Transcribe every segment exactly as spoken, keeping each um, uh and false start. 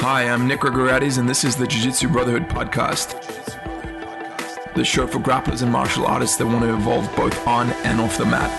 Hi, I'm Nick Gregoriades, and this is the Jiu-Jitsu Brotherhood podcast, the show for grapplers and martial artists that want to evolve both on and off the mat.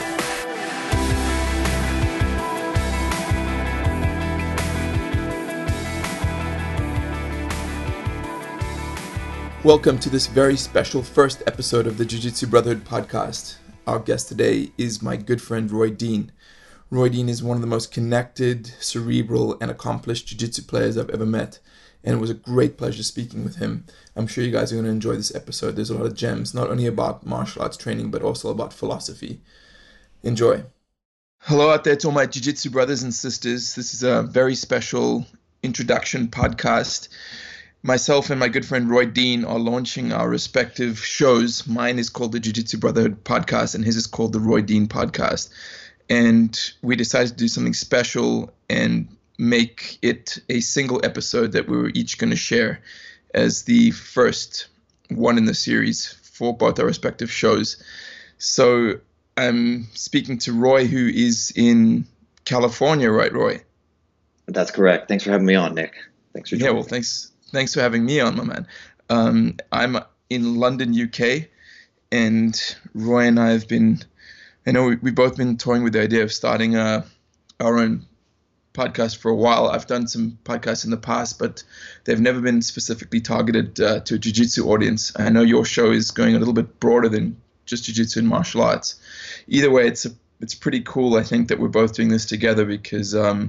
Welcome to this very special first episode of the Jiu-Jitsu Brotherhood podcast. Our guest today is my good friend Roy Dean. Roy Dean is one of the most connected, cerebral, and accomplished jiu-jitsu players I've ever met, and it was a great pleasure speaking with him. I'm sure you guys are going to enjoy this episode. There's a lot of gems, not only about martial arts training, but also about philosophy. Enjoy. Hello out there to all my jiu-jitsu brothers and sisters. This is a very special introduction podcast. Myself and my good friend Roy Dean are launching our respective shows. Mine is called the Jiu-Jitsu Brotherhood podcast, and his is called the Roy Dean podcast. And we decided to do something special and make it a single episode that we were each going to share as the first one in the series for both our respective shows. So I'm speaking to Roy, who is in California, right, Roy? That's correct. Thanks for having me on, Nick. Thanks for joining. Yeah, well, thanks. Thanks for having me on, my man. Um, I'm in London, U K, and Roy and I have been, I know we, we've both been toying with the idea of starting a, our own podcast for a while. I've done some podcasts in the past, but they've never been specifically targeted uh, to a jiu-jitsu audience. I know your show is going a little bit broader than just jiu-jitsu and martial arts. Either way, it's a, it's pretty cool, I think, that we're both doing this together because um,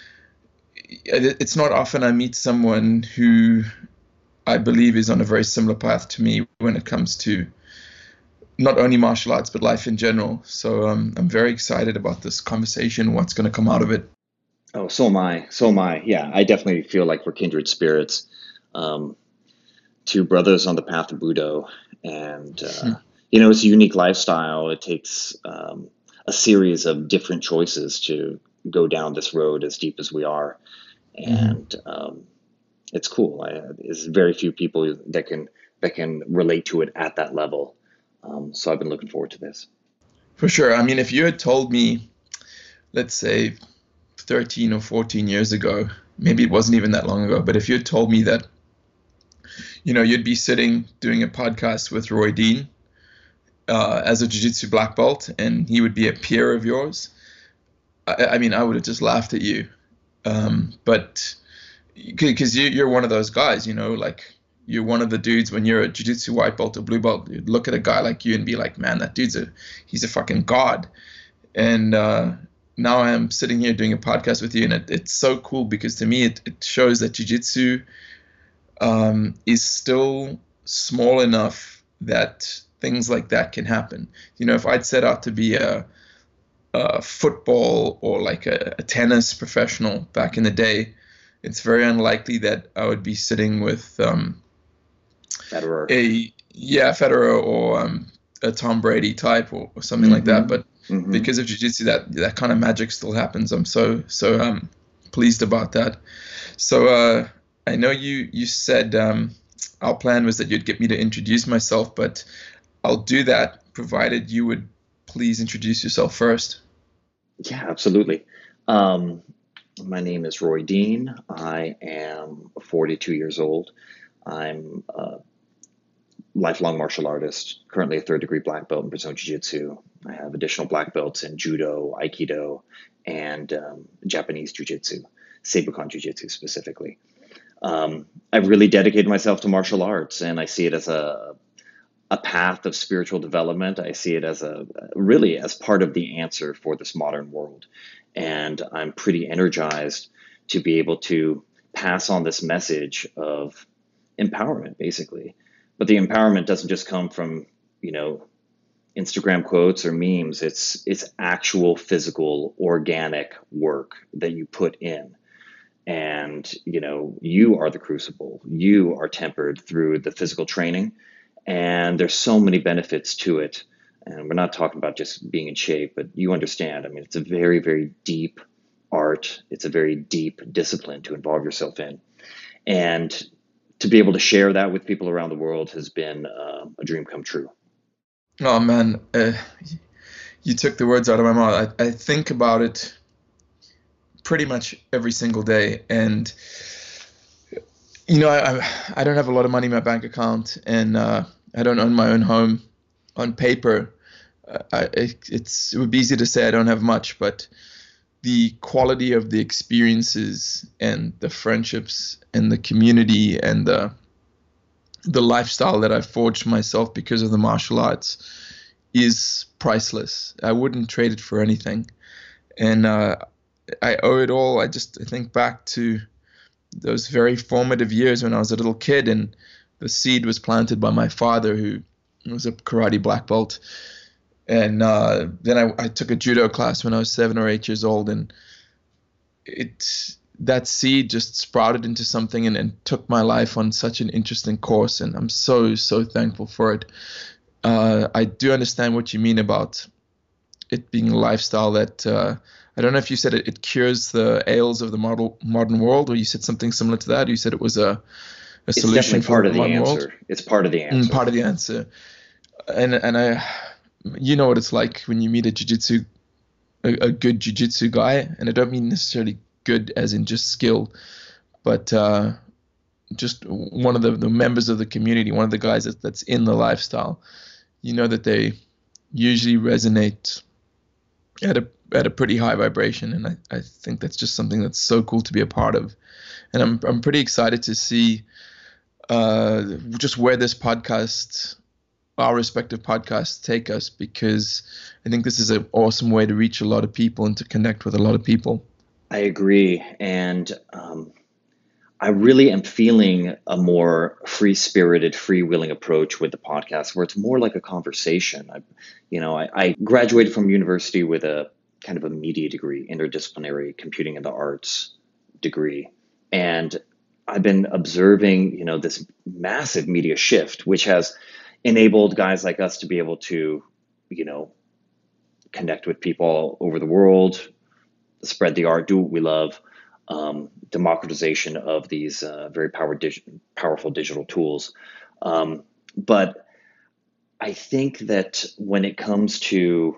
it's not often I meet someone who I believe is on a very similar path to me when it comes to not only martial arts, but life in general. So um, I'm very excited about this conversation, what's going to come out of it. Oh, so am I. So am I. Yeah, I definitely feel like we're kindred spirits. Um, two brothers on the path of Budo. And, uh, hmm. you know, it's a unique lifestyle. It takes um, a series of different choices to go down this road as deep as we are. And mm-hmm. um, it's cool. I, there's very few people that can that can relate to it at that level. Um, so I've been looking forward to this. For sure. I mean, if you had told me, let's say thirteen or fourteen years ago, maybe it wasn't even that long ago, but if you had told me that, you know, you'd be sitting doing a podcast with Roy Dean uh, as a jiu-jitsu black belt and he would be a peer of yours, I, I mean, I would have just laughed at you. Um, but because you, you're one of those guys, you know, like, you're one of the dudes when you're a jiu-jitsu white belt or blue belt, you'd look at a guy like you and be like, man, that dude's a, he's a fucking god. And uh, now I'm sitting here doing a podcast with you, and it, it's so cool because to me, it, it shows that jiu-jitsu um, is still small enough that things like that can happen. You know, if I'd set out to be a, a football or like a, a tennis professional back in the day, it's very unlikely that I would be sitting with um, Federer. A yeah, Federer or um, a Tom Brady type or, or something mm-hmm. like that. But mm-hmm. because of jiu-jitsu, that that kind of magic still happens. I'm so so um pleased about that. So uh, I know you you said um, our plan was that you'd get me to introduce myself, but I'll do that provided you would please introduce yourself first. Yeah, absolutely. Um, my name is Roy Dean. I am forty-two years old. I'm a lifelong martial artist, currently a third degree black belt in Brazilian Jiu-Jitsu. I have additional black belts in Judo, Aikido, and um, Japanese Jiu-Jitsu, Seibukan Jiu-Jitsu specifically. Um, I've really dedicated myself to martial arts, and I see it as a a path of spiritual development. I see it as a really as part of the answer for this modern world. And I'm pretty energized to be able to pass on this message of empowerment, basically. But the empowerment doesn't just come from, you know, Instagram quotes or memes. It's it's actual physical, organic work that you put in. And, you know, you are the crucible. You are tempered through the physical training. And there's so many benefits to it. And we're not talking about just being in shape, but you understand. I mean, it's a very, very deep art. It's a very deep discipline to involve yourself in. And to be able to share that with people around the world has been uh, a dream come true. Oh, man, uh, you took the words out of my mouth. I, I think about it pretty much every single day. And You know, I, I I don't have a lot of money in my bank account, and uh, I don't own my own home. On paper, uh, I, it, it's it would be easy to say I don't have much, but the quality of the experiences and the friendships and the community and the the lifestyle that I've forged myself because of the martial arts is priceless. I wouldn't trade it for anything, and uh, I owe it all. I just I think back to those very formative years when I was a little kid, and the seed was planted by my father, who was a karate black belt. And uh, then I, I took a judo class when I was seven or eight years old, and it that seed just sprouted into something and, and took my life on such an interesting course. And I'm so so thankful for it. Uh, I do understand what you mean about it being a lifestyle that uh, I don't know if you said it, it cures the ails of the model, modern world, or you said something similar to that. Or you said it was a, a It's solution definitely for part the of the modern world. answer. It's part of the Mm, answer. part of the answer. And and I, you know what it's like when you meet a jiu-jitsu, a, a good jiu-jitsu guy, and I don't mean necessarily good as in just skill, but uh, just one of the, the members of the community, one of the guys that, that's in the lifestyle. You know that they usually resonate at a at a pretty high vibration, and I, I think that's just something that's so cool to be a part of. And I'm I'm pretty excited to see uh, just where this podcast, our respective podcasts, take us, because I think this is an awesome way to reach a lot of people and to connect with a lot of people. I agree. And um, I really am feeling a more free-spirited, free-wheeling approach with the podcast, where it's more like a conversation. I, you know, I, I graduated from university with a kind of a media degree, interdisciplinary computing and the arts degree, and I've been observing, you know, this massive media shift, which has enabled guys like us to be able to, you know, connect with people all over the world, spread the art, do what we love, um, democratization of these uh, very power dig- powerful digital tools. Um, but I think that when it comes to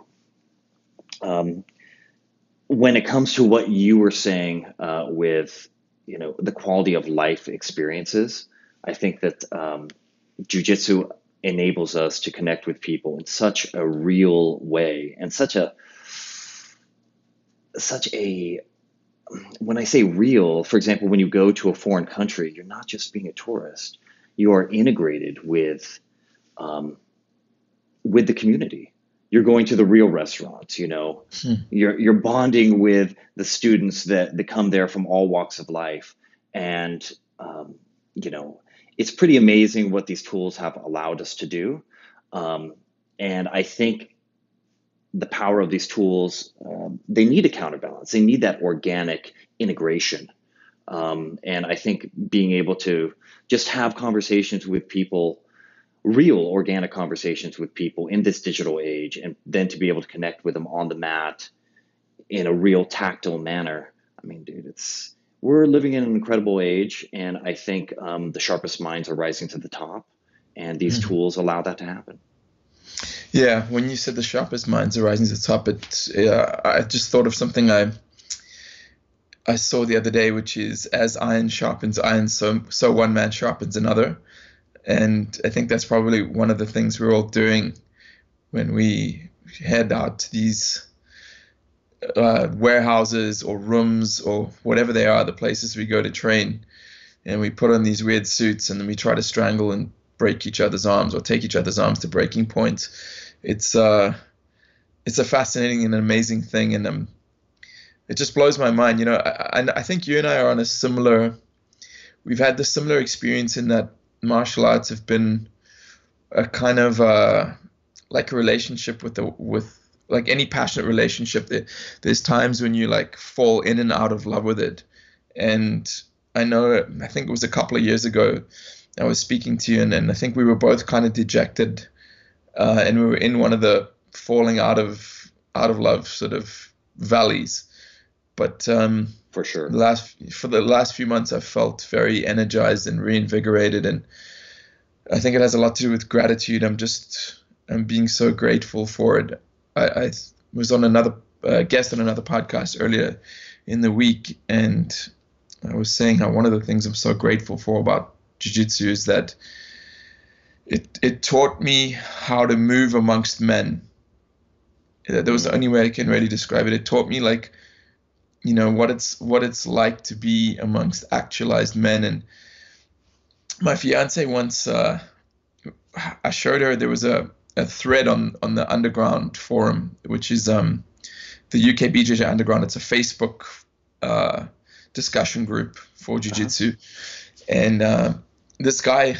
um, when it comes to what you were saying uh, with you know the quality of life experiences, I think that um, jujitsu enables us to connect with people in such a real way and such a such a when I say real, for example, when you go to a foreign country, you're not just being a tourist. You are integrated with um, with the community. You're going to the real restaurants, you know. Hmm. You're you're bonding with the students that, that come there from all walks of life. And um, you know, it's pretty amazing what these tools have allowed us to do. Um, and I think the power of these tools, um, they need a counterbalance. They need that organic integration. Um, and I think being able to just have conversations with people, real organic conversations with people in this digital age, and then to be able to connect with them on the mat in a real tactile manner. I mean, dude, it's we're living in an incredible age, and I think um, the sharpest minds are rising to the top, and these Mhm. tools allow that to happen. Yeah, when you said the sharpest minds are rising to the top, it uh, I just thought of something I I saw the other day, which is as iron sharpens iron, so so one man sharpens another. And I think that's probably one of the things we're all doing when we head out to these uh, warehouses or rooms or whatever they are, the places we go to train, and we put on these weird suits and then we try to strangle and break each other's arms or take each other's arms to breaking point. It's uh, it's a fascinating and amazing thing, and um, it just blows my mind. You know, I, I think you and I are on a similar. We've had the similar experience in that martial arts have been a kind of uh, like a relationship with the with like any passionate relationship. There, there's times when you like fall in and out of love with it. And I know, I think it was a couple of years ago, I was speaking to you, and, and I think we were both kind of dejected, uh, and we were in one of the falling out of out of love sort of valleys. But um, For sure. the last for the last few months, I've felt very energized and reinvigorated, and I think it has a lot to do with gratitude. I'm just I'm being so grateful for it. I, I was on another uh, guest on another podcast earlier in the week, and I was saying how one of the things I'm so grateful for about jiu-jitsu is that it it taught me how to move amongst men. That was the Mm. only way I can really describe it. It taught me like, you know, what it's what it's like to be amongst actualized men. And my fiance once, uh, I showed her there was a, a thread on on the Underground forum, which is um the U K B J J Underground. It's a Facebook uh, discussion group for Uh-huh. jiu-jitsu, and uh, this guy,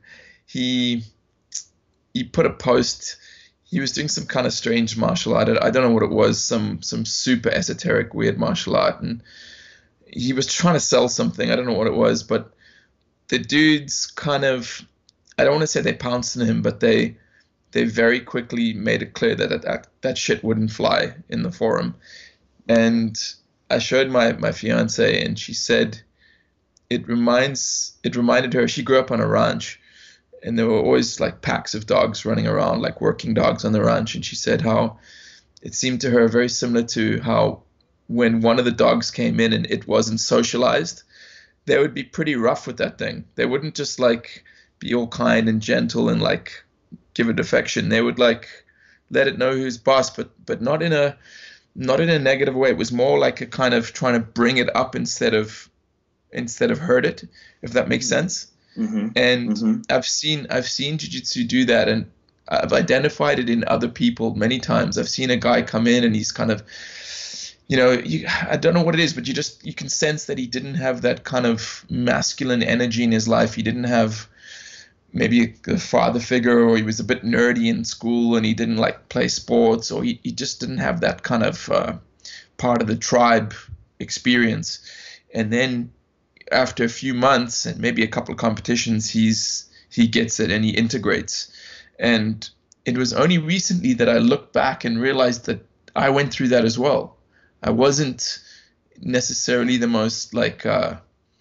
he he put a post. He was doing some kind of strange martial art. I don't know what it was. Some some super esoteric, weird martial art, and he was trying to sell something. I don't know what it was, but the dudes kind of, I don't want to say they pounced on him, but they they very quickly made it clear that that that shit wouldn't fly in the forum. Mm-hmm. And I showed my my fiance, and she said it reminds it reminded her she grew up on a ranch, and there were always like packs of dogs running around, like working dogs on the ranch. And she said how it seemed to her very similar to how when one of the dogs came in and it wasn't socialized, they would be pretty rough with that thing. They wouldn't just like be all kind and gentle and like give it affection. They would like let it know who's boss, but but not in a not in a negative way. It was more like a kind of trying to bring it up instead of instead of hurt it, if that makes sense. Mm-hmm. And Mm-hmm. I've seen I've seen jiu-jitsu do that, and I've identified it in other people many times. I've seen a guy come in and he's kind of, you know, you, I don't know what it is, but you just you can sense that he didn't have that kind of masculine energy in his life. He didn't have maybe a, a father figure, or he was a bit nerdy in school and he didn't like play sports, or he, he just didn't have that kind of uh, part of the tribe experience. And then after a few months and maybe a couple of competitions, he's he gets it and he integrates. And it was only recently that I looked back and realized that I went through that as well. I wasn't necessarily the most like uh,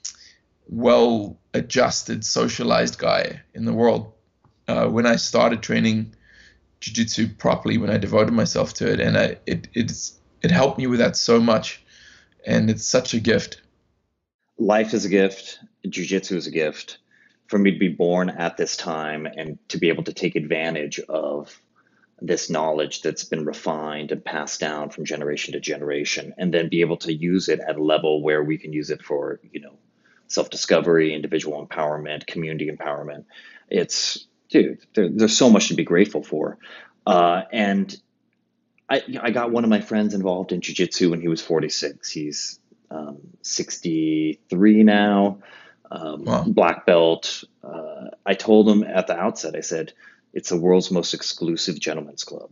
well adjusted, socialized guy in the world uh, when I started training jiu-jitsu properly, when I devoted myself to it, and I, it it's it helped me with that so much, and it's such a gift. Life is a gift. Jiu-jitsu is a gift. For me to be born at this time and to be able to take advantage of this knowledge that's been refined and passed down from generation to generation, and then be able to use it at a level where we can use it for, you know, self-discovery, individual empowerment, community empowerment. It's, dude, there, there's so much to be grateful for. Uh, and I, I got one of my friends involved in jiu-jitsu when he was forty-six. He's um, sixty-three now, um, Wow. black belt. Uh, I told him at the outset, I said, it's the world's most exclusive gentlemen's club.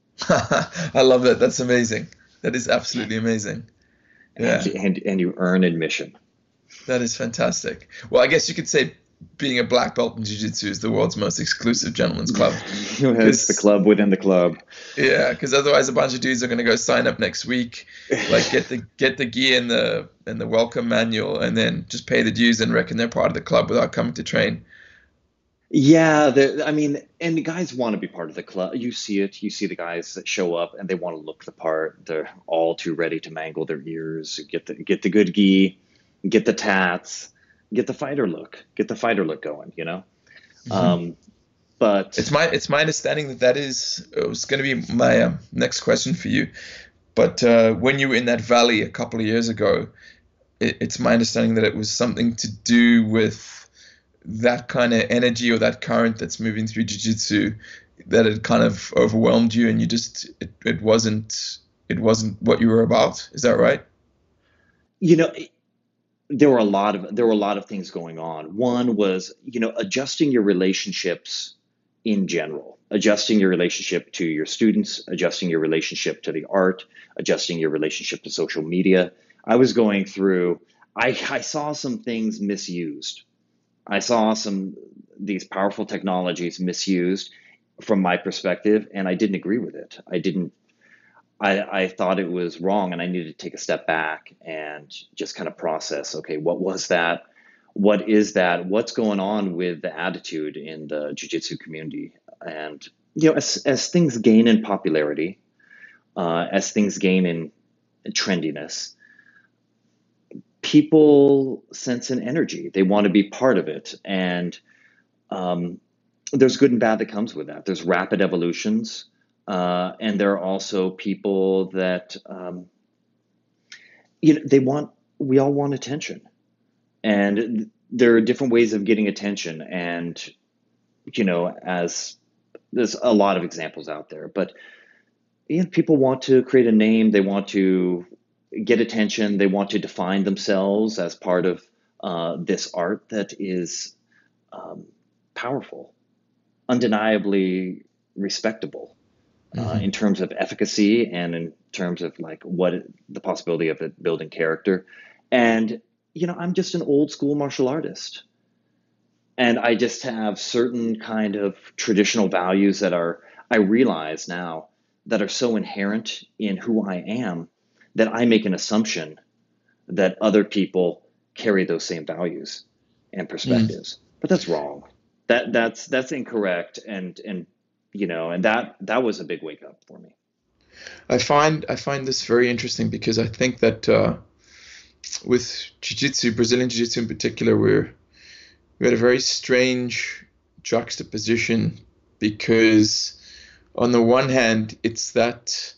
I love that. That's amazing. That is absolutely amazing. And, Yeah, and, and you earn admission. that is fantastic. Well, I guess you could say being a black belt in jiu-jitsu is the world's most exclusive gentleman's club. It's the Because, club within the club. yeah, because otherwise a bunch of dudes are going to go sign up next week, like get the get the gear and the and the welcome manual, and then just pay the dues and reckon they're part of the club without coming to train. Yeah, the, I mean, and the guys want to be part of the club. You see it. You see the guys that show up and they want to look the part. They're all too ready to mangle their ears, get the get the good gi, get the tats, get the fighter look, get the fighter look going. You know. Mhm. Um, but It's my it's my understanding that that is it was going to be my um, next question for you. But uh, when you were in that valley a couple of years ago, it, it's my understanding that it was something to do with that kind of energy or that current that's moving through jiu-jitsu, that it kind of overwhelmed you and you just it, it wasn't it wasn't what you were about. Is that right? you know, there were a lot of there were a lot of things going on. One was, you know, adjusting your relationships in general, adjusting your relationship to your students, adjusting your relationship to the art, adjusting your relationship to social media. I was going through, I, I saw some things misused. I saw some these powerful technologies misused from my perspective, and I didn't agree with it. I didn't I, I thought it was wrong, and I needed to take a step back and just kind of process, okay, what was that? What is that? What's going on with the attitude in the jiu-jitsu community? And, you know, as, as things gain in popularity, uh, as things gain in trendiness, people sense an energy. They want to be part of it. And um, there's good and bad that comes with that. There's rapid evolutions. Uh, and there are also people that, um, you know, they want, we all want attention. And there are different ways of getting attention. And, you know, as there's a lot of examples out there, but you know, people want to create a name, they want to get attention, they want to define themselves as part of uh, this art that is um, powerful, undeniably respectable uh, Hmm. in terms of efficacy and in terms of like what it, the possibility of it building character. And you know, I'm just an old school martial artist, and I just have certain kind of traditional values that are, I realize now, that are so inherent in who I am that I make an assumption that other people carry those same values and Mm. perspectives. But that's wrong. That that's that's incorrect, and and you know, and that that was a big wake up for me. I find I find this very interesting because I think that uh, with jiu-jitsu, Brazilian jiu-jitsu in particular, we're we had a very strange juxtaposition because on the one hand, it's that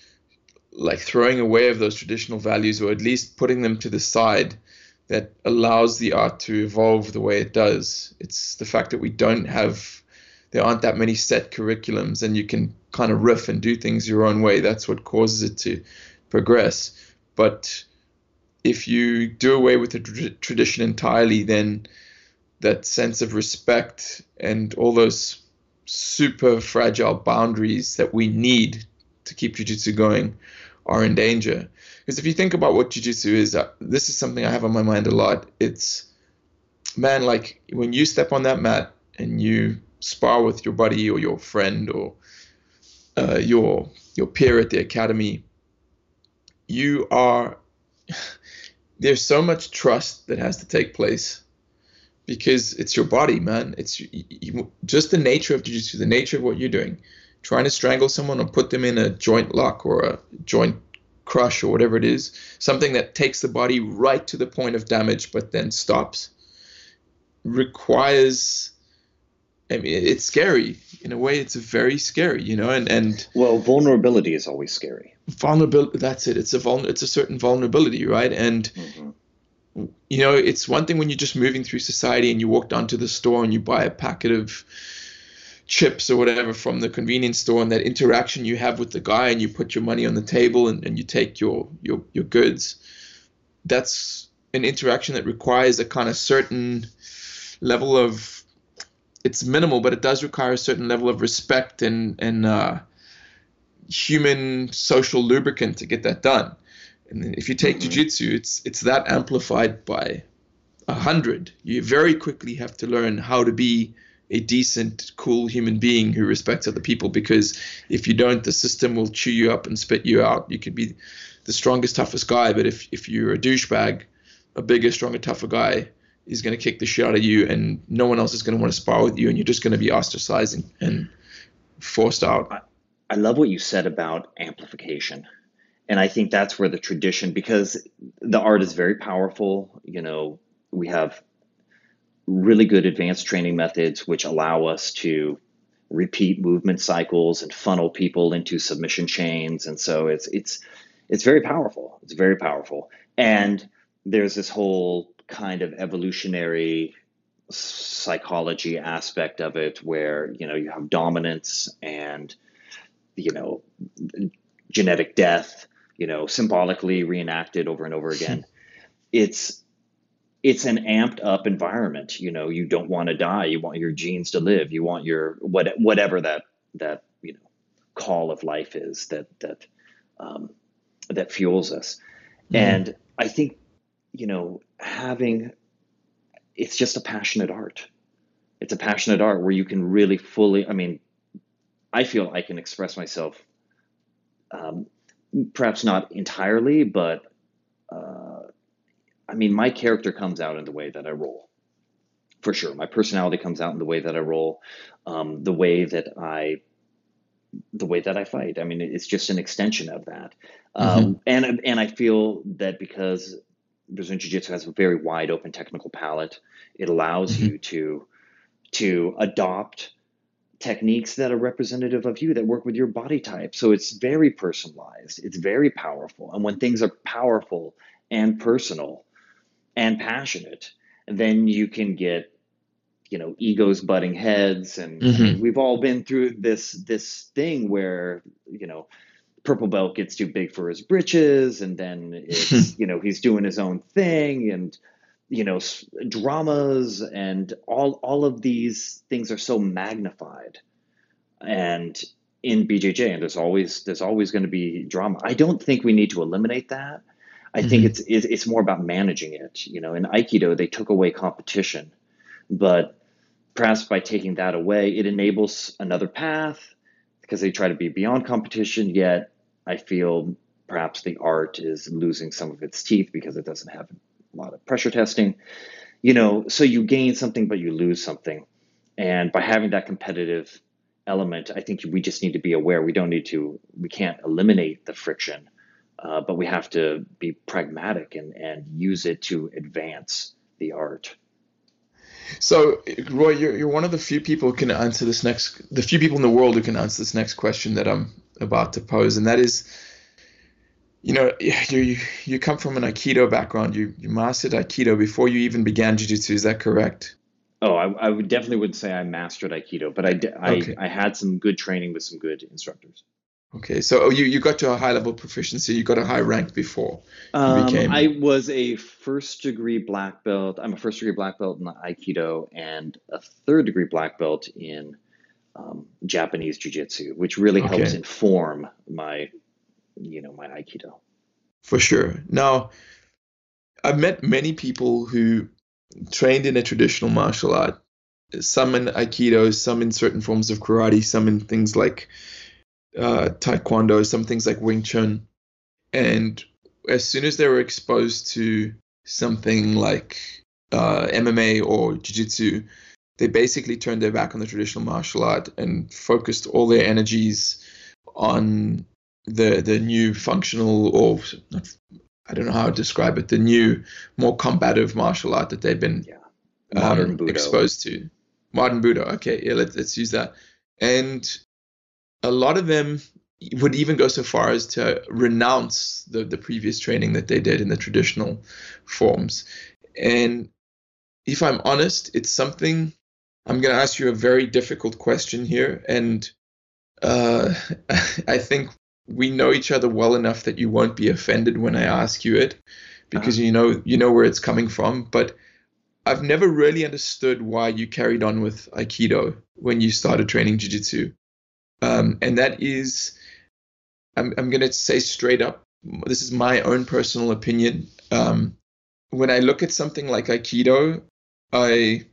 like throwing away of those traditional values or at least putting them to the side that allows the art to evolve the way it does. It's the fact that we don't have, there aren't that many set curriculums and you can kind of riff and do things your own way. That's what causes it to progress. But if you do away with the tr- tradition entirely, then that sense of respect and all those super fragile boundaries that we need to keep jiu-jitsu going are in danger. Because if you think about what jiu-jitsu is, uh, this is something I have on my mind a lot. It's, man, like when you step on that mat and you spar with your buddy or your friend or uh, your your peer at the academy, you are there's so much trust that has to take place because it's your body, man. It's you, you, just the nature of jiu-jitsu, the nature of what you're doing. Trying to strangle someone or put them in a joint lock or a joint crush or whatever it is, something that takes the body right to the point of damage but then stops, requires. I mean, it's scary in a way. It's very scary, you know, and and Well, vulnerability is always scary. vulnerability. That's it. It's a vul. It's a certain vulnerability, right? And Hmm. you know, it's one thing when you're just moving through society and you walk down to the store and you buy a packet of chips or whatever from the convenience store, and that interaction you have with the guy and you put your money on the table and, and you take your, your your goods. That's an interaction that requires a kind of certain level of, it's minimal, but it does require a certain level of respect and and uh, human social lubricant to get that done. And then if you take Hmm. jujitsu, it's it's that amplified by a hundred. You very quickly have to learn how to be a decent, cool human being who respects other people. Because if you don't, the system will chew you up and spit you out. You could be the strongest, toughest guy, but if if you're a douchebag, a bigger, stronger, tougher guy is going to kick the shit out of you, and no one else is going to want to spar with you, and you're just going to be ostracized and, and forced out. I, I love what you said about amplification. And I think that's where the tradition, because the art is very powerful. You know, we have really good advanced training methods which allow us to repeat movement cycles and funnel people into submission chains. And so it's it's it's very powerful. It's very powerful. And there's this whole kind of evolutionary psychology aspect of it where, you know, you have dominance and, you know, genetic death, you know, symbolically reenacted over and over again. It's it's an amped up environment. You know, you don't want to die. You want your genes to live. You want your what whatever that that you know call of life is that that um, that fuels us. Mm-hmm. And I think you know having it's just a passionate art. It's a passionate art where you can really fully. I mean, I feel I can express myself. Um, Perhaps not entirely, but uh, I mean, my character comes out in the way that I roll, for sure. My personality comes out in the way that I roll, um, the way that I, the way that I fight. I mean, it's just an extension of that, uh, Mm-hmm. and and I feel that because Brazilian Jiu-Jitsu has a very wide open technical palette. It allows Hmm. you to to adopt techniques that are representative of you, that work with your body type. So it's very personalized. It's very powerful. And when things are powerful and personal and passionate, then you can get, you know, egos butting heads. And I mean, Hmm. we've all been through this this thing where, you know, purple belt gets too big for his britches, and then it's, you know, he's doing his own thing, and you know, dramas and all all of these things are so magnified. And in B J J, and there's always there's always going to be drama. I don't think we need to eliminate that. I think Hmm. it's it's it's more about managing it. You know, in Aikido they took away competition, but perhaps by taking that away, it enables another path because they try to be beyond competition. Yet I feel perhaps the art is losing some of its teeth because it doesn't have a lot of pressure testing. You know, so you gain something, but you lose something. And by having that competitive element, I think we just need to be aware. We don't need to, we can't eliminate the friction, uh, but we have to be pragmatic and, and use it to advance the art. So, Roy, you're you're one of the few people who can answer this next, the few people in the world who can answer this next question that I'm about to pose, and that is, you know, you you, you come from an Aikido background. You you mastered Aikido before you even began Jiu-Jitsu. Is that correct? Oh, I, I would definitely wouldn't say I mastered Aikido, but I, I, Okay. I had some good training with some good instructors. Okay. So oh, you you got to a high level proficiency. You got a high rank before you Um, I became. was a first degree black belt. I'm a first degree black belt in Aikido and a third degree black belt in um, Japanese Jiu-Jitsu, which really helps Okay, inform my, you know, my Aikido. for sure. Now, I've met many people who trained in a traditional martial art, some in Aikido, some in certain forms of karate, some in things like uh, Taekwondo, some things like Wing Chun. And as soon as they were exposed to something like uh, M M A or Jiu-Jitsu, they basically turned their back on the traditional martial art and focused all their energies on the the new functional, or not, I don't know how to describe it, the new, more combative martial art that they've been Yeah. Modern um, Budo. exposed to. Modern Buddha. Okay, yeah, let's let's use that. And a lot of them would even go so far as to renounce the the previous training that they did in the traditional forms. And if I'm honest, it's something, I'm going to ask you a very difficult question here, and uh, I think we know each other well enough that you won't be offended when I ask you it, Uh-huh. because you know you know where it's coming from. But I've never really understood why you carried on with Aikido when you started training Jiu-Jitsu. Um, and that is, I'm, I'm going to say straight up, this is my own personal opinion. Um, when I look at something like Aikido, I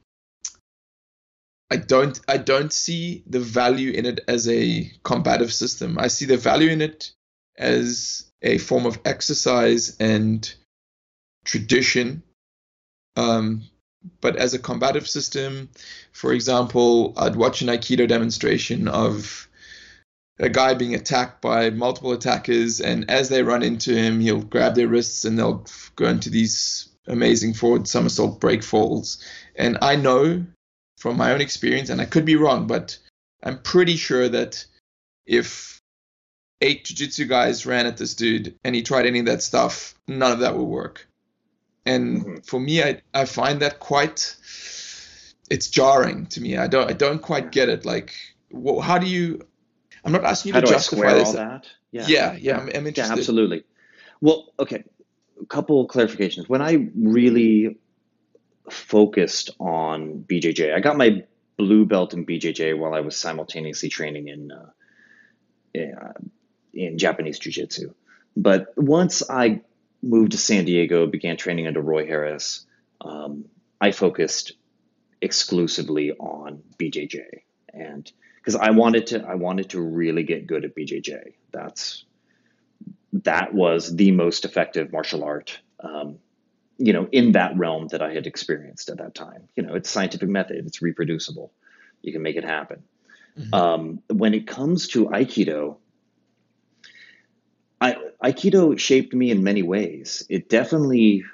I don't I don't see the value in it as a combative system. I see the value in it as a form of exercise and tradition. Um, but as a combative system, for example, I'd watch an Aikido demonstration of a guy being attacked by multiple attackers, and as they run into him, he'll grab their wrists and they'll go into these amazing forward somersault break falls. And I know from my own experience, and I could be wrong, but I'm pretty sure that if eight jiu-jitsu guys ran at this dude and he tried any of that stuff, none of that would work. And Hmm. for me, I, I find that quite, it's jarring to me. I don't I don't quite Yeah. get it. Like, well, how do you? I'm not asking you How to do I justify square this. all that? Yeah. Yeah, yeah, Yeah. I'm, I'm Yeah, interested. absolutely. Well, okay. A couple clarifications. When I really focused on B J J, I got my blue belt in B J J while I was simultaneously training in uh, in, uh, in Japanese Jiu-Jitsu. But once I moved to San Diego, began training under Roy Harris, um, I focused exclusively on B J J, and because I wanted to, I wanted to really get good at B J J. That's that was the most effective martial art, um, you know, in that realm that I had experienced at that time. You know, it's a scientific method, it's reproducible, you can make it happen. Hmm. Um, when it comes to Aikido, I, Aikido shaped me in many ways. It definitely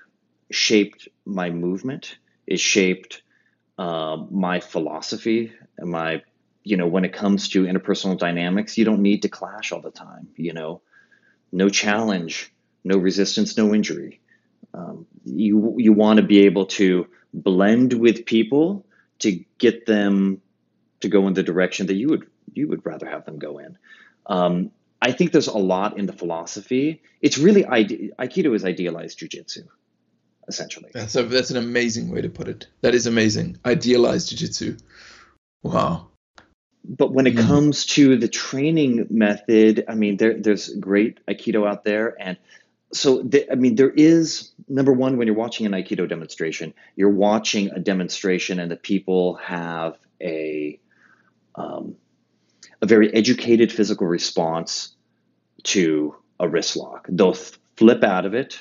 shaped my movement. It shaped uh, my philosophy and my, you know, when it comes to interpersonal dynamics, you don't need to clash all the time. You know, no challenge, no resistance, no injury. Um, you you want to be able to blend with people to get them to go in the direction that you would you would rather have them go in. Um, I think there's a lot in the philosophy. It's really ide- Aikido is idealized jujitsu, essentially. That's a, that's an amazing way to put it. That is amazing. Idealized jiu-jitsu. Wow. But when it Mm. comes to the training method, I mean, there there's great Aikido out there, and so the, I mean, there is number one when you're watching an Aikido demonstration, you're watching a demonstration, and the people have a um, a very educated physical response to a wrist lock. They'll flip out of it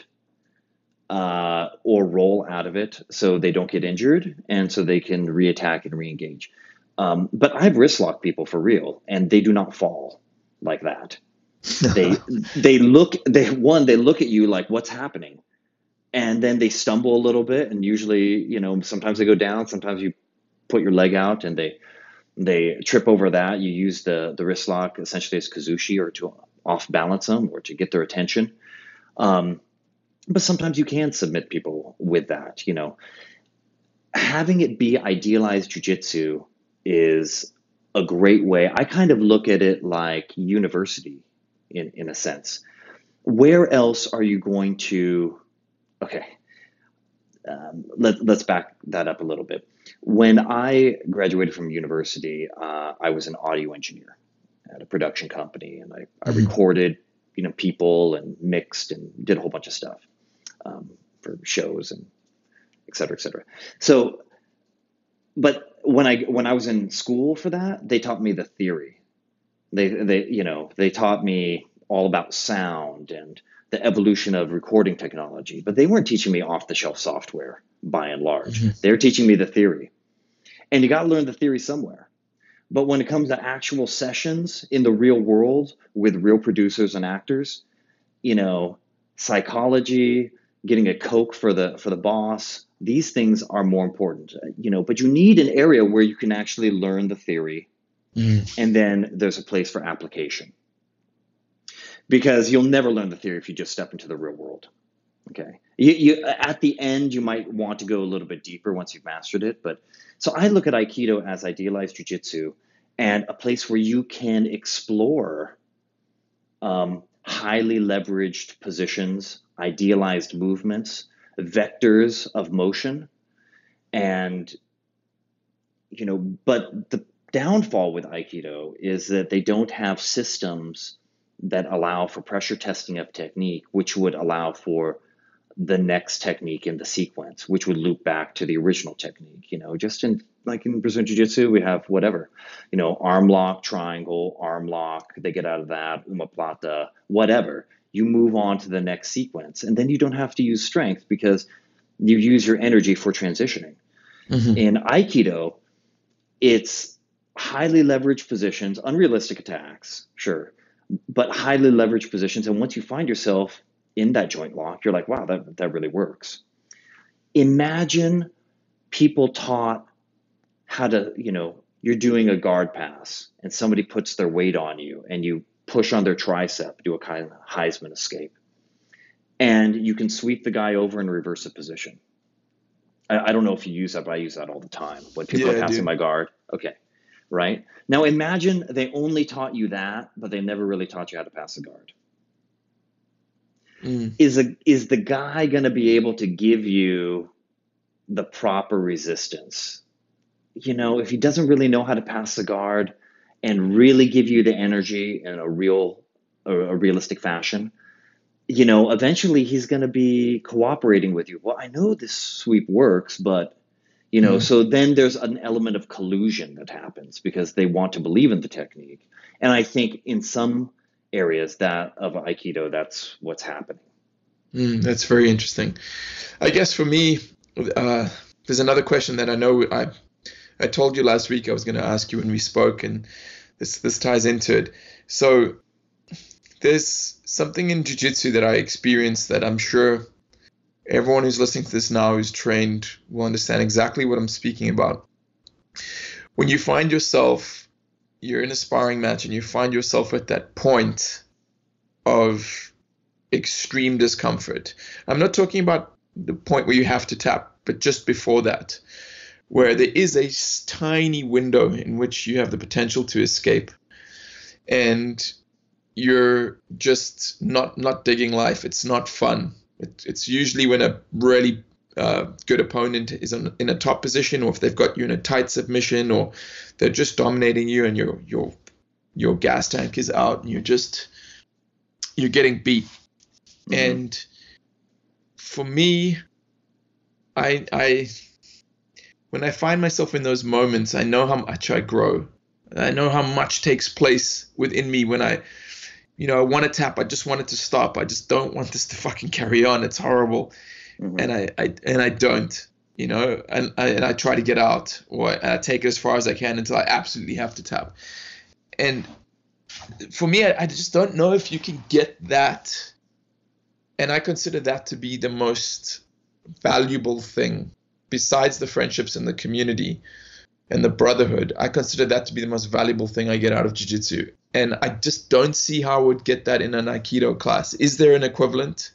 uh, or roll out of it so they don't get injured and so they can reattack and reengage. Um, but I've wrist locked people for real, and they do not fall like that. They they look they one they look at you like what's happening, and then they stumble a little bit, and usually you know sometimes they go down, sometimes you put your leg out and they they trip over that. You use the the wrist lock essentially as kazushi or to off balance them or to get their attention. Um, but sometimes you can submit people with that. You know, having it be idealized jujitsu is a great way. I kind of look at it like university in in a sense. Where else are you going to? Okay, um, let, let's back that up a little bit. When I graduated from university, uh, I was an audio engineer at a production company, and I, I Mhm. recorded, you know, people and mixed and did a whole bunch of stuff um, for shows and et cetera, et cetera. So, but when I when I was in school for that, they taught me the theory. They they you know they taught me all about sound and the evolution of recording technology, but they weren't teaching me off the shelf software by and large. Mhm. They're teaching me the theory, and you got to learn the theory somewhere. But when it comes to actual sessions in the real world with real producers and actors, you know, psychology, getting a Coke for the for the boss, these things are more important, you know. But you need an area where you can actually learn the theory, Mm. and then there's a place for application because you'll never learn the theory if you just step into the real world. Okay. You, you at the end you might want to go a little bit deeper once you've mastered it, but so I look at Aikido as idealized jujitsu and a place where you can explore um, highly leveraged positions, idealized movements, vectors of motion, and you know. But the downfall with Aikido is that they don't have systems that allow for pressure testing of technique, which would allow for the next technique in the sequence, which would loop back to the original technique. You know, just in like in Brazilian Jiu Jitsu, we have whatever, you know, arm lock, triangle, arm lock. They get out of that, omoplata, whatever. You move on to the next sequence, and then you don't have to use strength because you use your energy for transitioning. Mhm. In Aikido, it's highly leveraged positions, unrealistic attacks, sure, but highly leveraged positions. And once you find yourself in that joint lock, you're like, wow, that, that really works. Imagine people taught how to, you know, you're doing a guard pass and somebody puts their weight on you and you push on their tricep, do a kind of Heisman escape. And you can sweep the guy over and reverse a position. I, I don't know if you use that, but I use that all the time when people are Yeah, I passing do. my guard. Okay. Right. Now imagine they only taught you that, but they never really taught you how to pass a guard. Mm. Is a is the guy going to be able to give you the proper resistance? You know, if he doesn't really know how to pass the guard and really give you the energy in a real a, a realistic fashion, you know, eventually he's going to be cooperating with you. Well, I know this sweep works, but you know, Mm. so then there's an element of collusion that happens because they want to believe in the technique. And I think in some areas that of Aikido, that's what's happening. Mm. That's very interesting. I guess for me, uh, there's another question that I know I I told you last week I was going to ask you when we spoke, and this this ties into it. So there's something in jiu-jitsu that I experienced that I'm sure everyone who's listening to this now who's trained will understand exactly what I'm speaking about. When you find yourself, you're in a sparring match and you find yourself at that point of extreme discomfort. I'm not talking about the point where you have to tap, but just before that, where there is a tiny window in which you have the potential to escape. And you're just not not digging life. It's not fun. It, it's usually when a really uh, good opponent is in, in a top position, or if they've got you in a tight submission, or they're just dominating you, and your your your gas tank is out, and you're just you're getting beat. Mm-hmm. And for me, I I when I find myself in those moments, I know how much I grow. I know how much takes place within me when I, you know, I want to tap. I just want it to stop. I just don't want this to fucking carry on. It's horrible. Mm-hmm. And I, I and I don't, you know, and I, and I try to get out, or I, I take it as far as I can until I absolutely have to tap. And for me, I, I just don't know if you can get that. And I consider that to be the most valuable thing besides the friendships and the community and the brotherhood. I consider that to be the most valuable thing I get out of jiu-jitsu. And I just don't see how I would get that in an Aikido class. Is there an equivalent?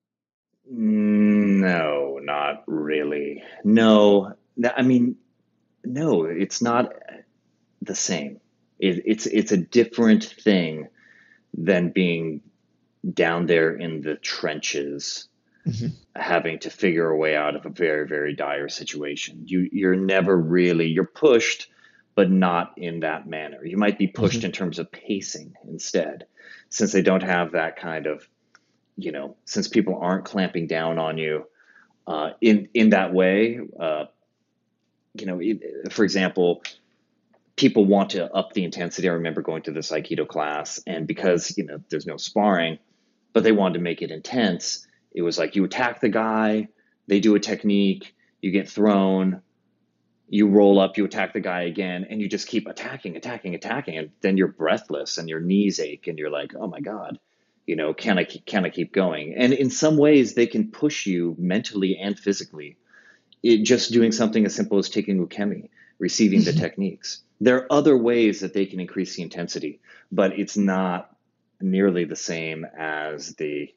No, not really. No, I mean, no, it's not the same. It, it's it's a different thing than being down there in the trenches, mm-hmm. having to figure a way out of a very, very dire situation. You, you're never really, you're pushed, but not in that manner. You might be pushed mm-hmm. in terms of pacing instead, since they don't have that kind of, you know, since people aren't clamping down on you uh, in, in that way. Uh, you know, it, for example, people want to up the intensity. I remember going to this Aikido class, and because, you know, there's no sparring, but they wanted to make it intense. It was like you attack the guy, they do a technique, you get thrown, you roll up, you attack the guy again, and you just keep attacking, attacking, attacking, and then you're breathless and your knees ache, and you're like, oh my God, you know, can I can I keep going? And in some ways, they can push you mentally and physically. It, just doing something as simple as taking ukemi, receiving the techniques. There are other ways that they can increase the intensity, but it's not nearly the same as the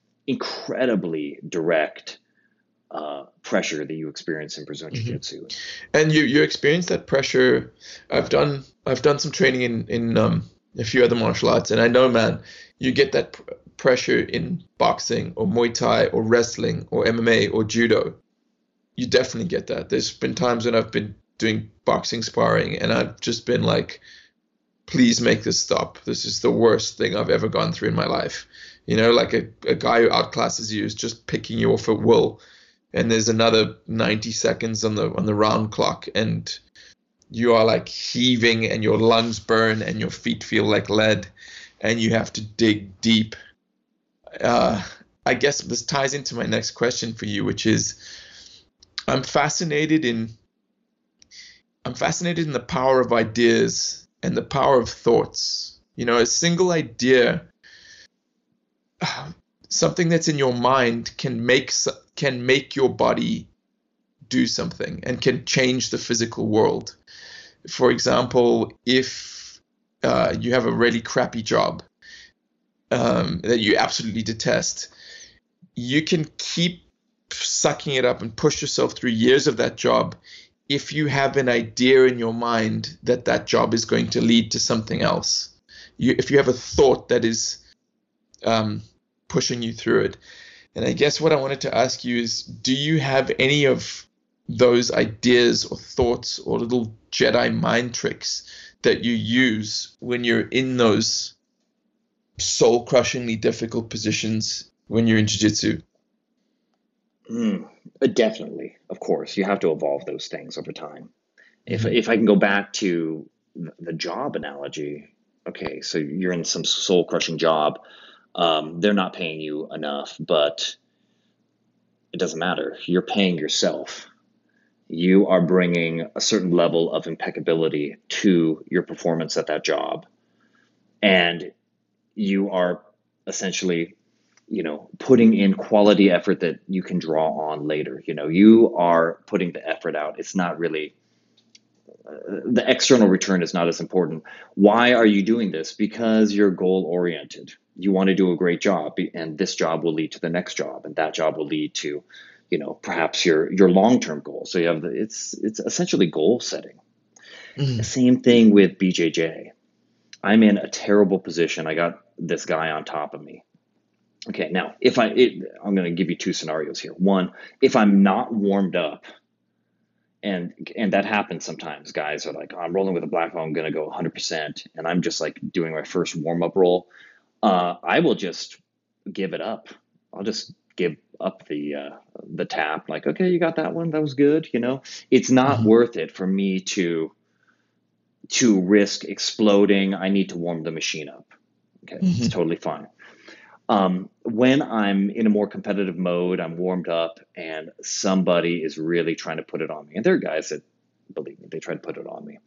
incredibly direct uh, pressure that you experience in Brazilian mm-hmm. Jiu-Jitsu. And you you experience that pressure. I've done I've done some training in in um, a few other martial arts, and I know, man, you get that pr- pressure in boxing or Muay Thai or wrestling or M M A or judo. You definitely get that. There's been times when I've been doing boxing sparring, and I've just been like, please make this stop. This is the worst thing I've ever gone through in my life. You know, like a, a guy who outclasses you is just picking you off at will. And there's another ninety seconds on the on the round clock, and you are like heaving, and your lungs burn, and your feet feel like lead, and you have to dig deep. Uh, I guess this ties into my next question for you, which is, I'm fascinated in I'm fascinated in the power of ideas and the power of thoughts. You know, a single idea, something that's in your mind, can make can make your body do something and can change the physical world. For example, if uh, you have a really crappy job um, that you absolutely detest, you can keep sucking it up and push yourself through years of that job if you have an idea in your mind that that job is going to lead to something else. You, if you have a thought that is um, pushing you through it. And I guess what I wanted to ask you is, do you have any of those ideas or thoughts or little Jedi mind tricks that you use when you're in those soul-crushingly difficult positions when you're in jiu-jitsu? Mm, definitely, of course. You have to evolve those things over time. If mm-hmm. if I can go back to the job analogy, okay, so you're in some soul-crushing job. Um, they're not paying you enough, but it doesn't matter. You're paying yourself. You are bringing a certain level of impeccability to your performance at that job. And you are essentially you know, putting in quality effort that you can draw on later. You know, you are putting the effort out. It's not really, the external return is not as important. Why are you doing this? Because you're goal oriented. You want to do a great job, and this job will lead to the next job, and that job will lead to, you know, perhaps your your long term goal. So you have the, it's it's essentially goal setting. Mm-hmm. Same thing with B J J. I'm in a terrible position. I got this guy on top of me. Okay, now if I, it, I'm going to give you two scenarios here. One, if I'm not warmed up, and and that happens sometimes. Guys are like, oh, I'm rolling with a black belt, I'm going to go one hundred percent, and I'm just like doing my first warm up roll. Uh, I will just give it up. I'll just give up the uh, the tap. Like, okay, you got that one. That was good. You know, it's not Mm-hmm. worth it for me to to risk exploding. I need to warm the machine up. Okay, it's Mm-hmm. totally fine. Um, when I'm in a more competitive mode, I'm warmed up, and somebody is really trying to put it on me, and there are guys that, believe me, they try to put it on me.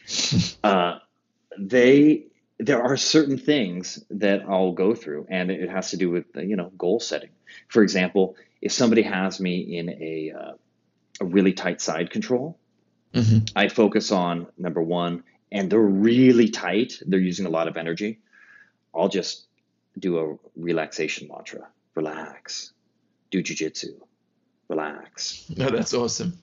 Uh, they there are certain things that I'll go through, and it has to do with, you know, goal setting. For example, if somebody has me in a uh, a really tight side control, Mm-hmm. I focus on number one, and they're really tight. They're using a lot of energy. I'll just do a relaxation mantra. Relax. Do jujitsu. Relax. No, that's awesome.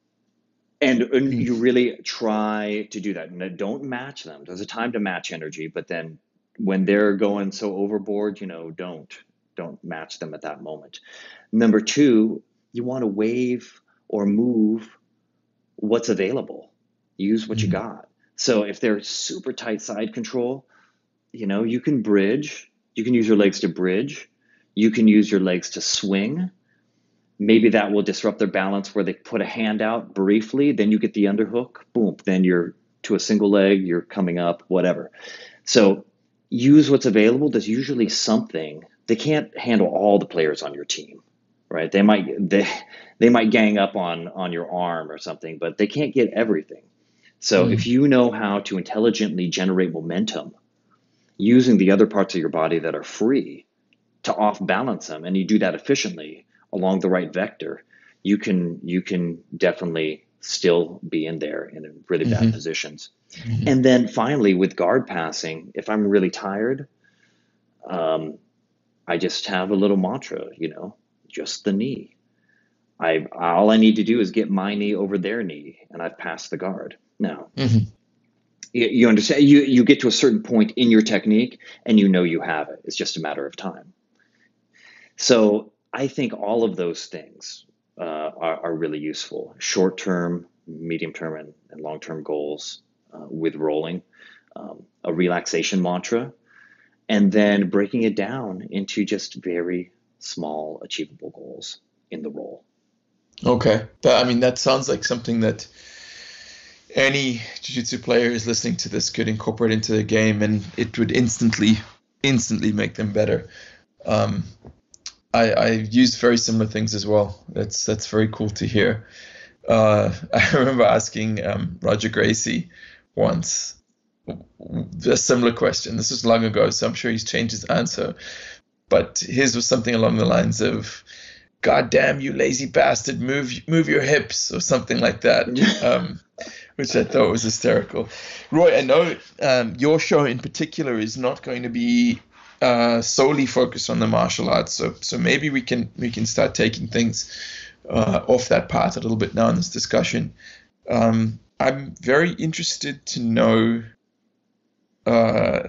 And, and Mm. you really try to do that. And don't match them. There's a time to match energy, but then when they're going so overboard, you know, don't don't match them at that moment. Number two, you want to wave or move what's available. Use what you Mm-hmm. got. So if they're super tight side control, you know, you can bridge. You can use your legs to bridge. You can use your legs to swing. Maybe that will disrupt their balance where they put a hand out briefly, then you get the underhook, boom, then you're to a single leg, you're coming up, whatever. So use what's available. There's usually something. They can't handle all the players on your team, right? They might they they might gang up on on your arm or something, but they can't get everything. So if Mm. you know how to intelligently generate momentum using the other parts of your body that are free to off balance them, and you do that efficiently along the right vector, you can you can definitely still be in there in really bad Mm-hmm. positions. Mm-hmm. And then finally, with guard passing, if I'm really tired, um, I just have a little mantra, you know, just the knee. I all I need to do is get my knee over their knee, and I've passed the guard. Now, Mm-hmm. you, you understand. You you get to a certain point in your technique, and you know you have it. It's just a matter of time. So I think all of those things uh, are, are really useful. Short term, medium term, and, and long term goals uh, with rolling, um, a relaxation mantra, and then breaking it down into just very small, achievable goals in the roll. Okay. That, I mean, that sounds like something that any jiu-jitsu player who's listening to this could incorporate into the game, and it would instantly, instantly make them better. Um, I, I use very similar things as well. That's that's very cool to hear. Uh, I remember asking um, Roger Gracie once a similar question. This was long ago, so I'm sure he's changed his answer. But his was something along the lines of, "God damn you, lazy bastard! Move move your hips," or something like that. Um, which I thought was hysterical. Roy, I know um, your show in particular is not going to be uh, solely focused on the martial arts, so so maybe we can we can start taking things uh, off that path a little bit now in this discussion. Um, I'm very interested to know. Uh,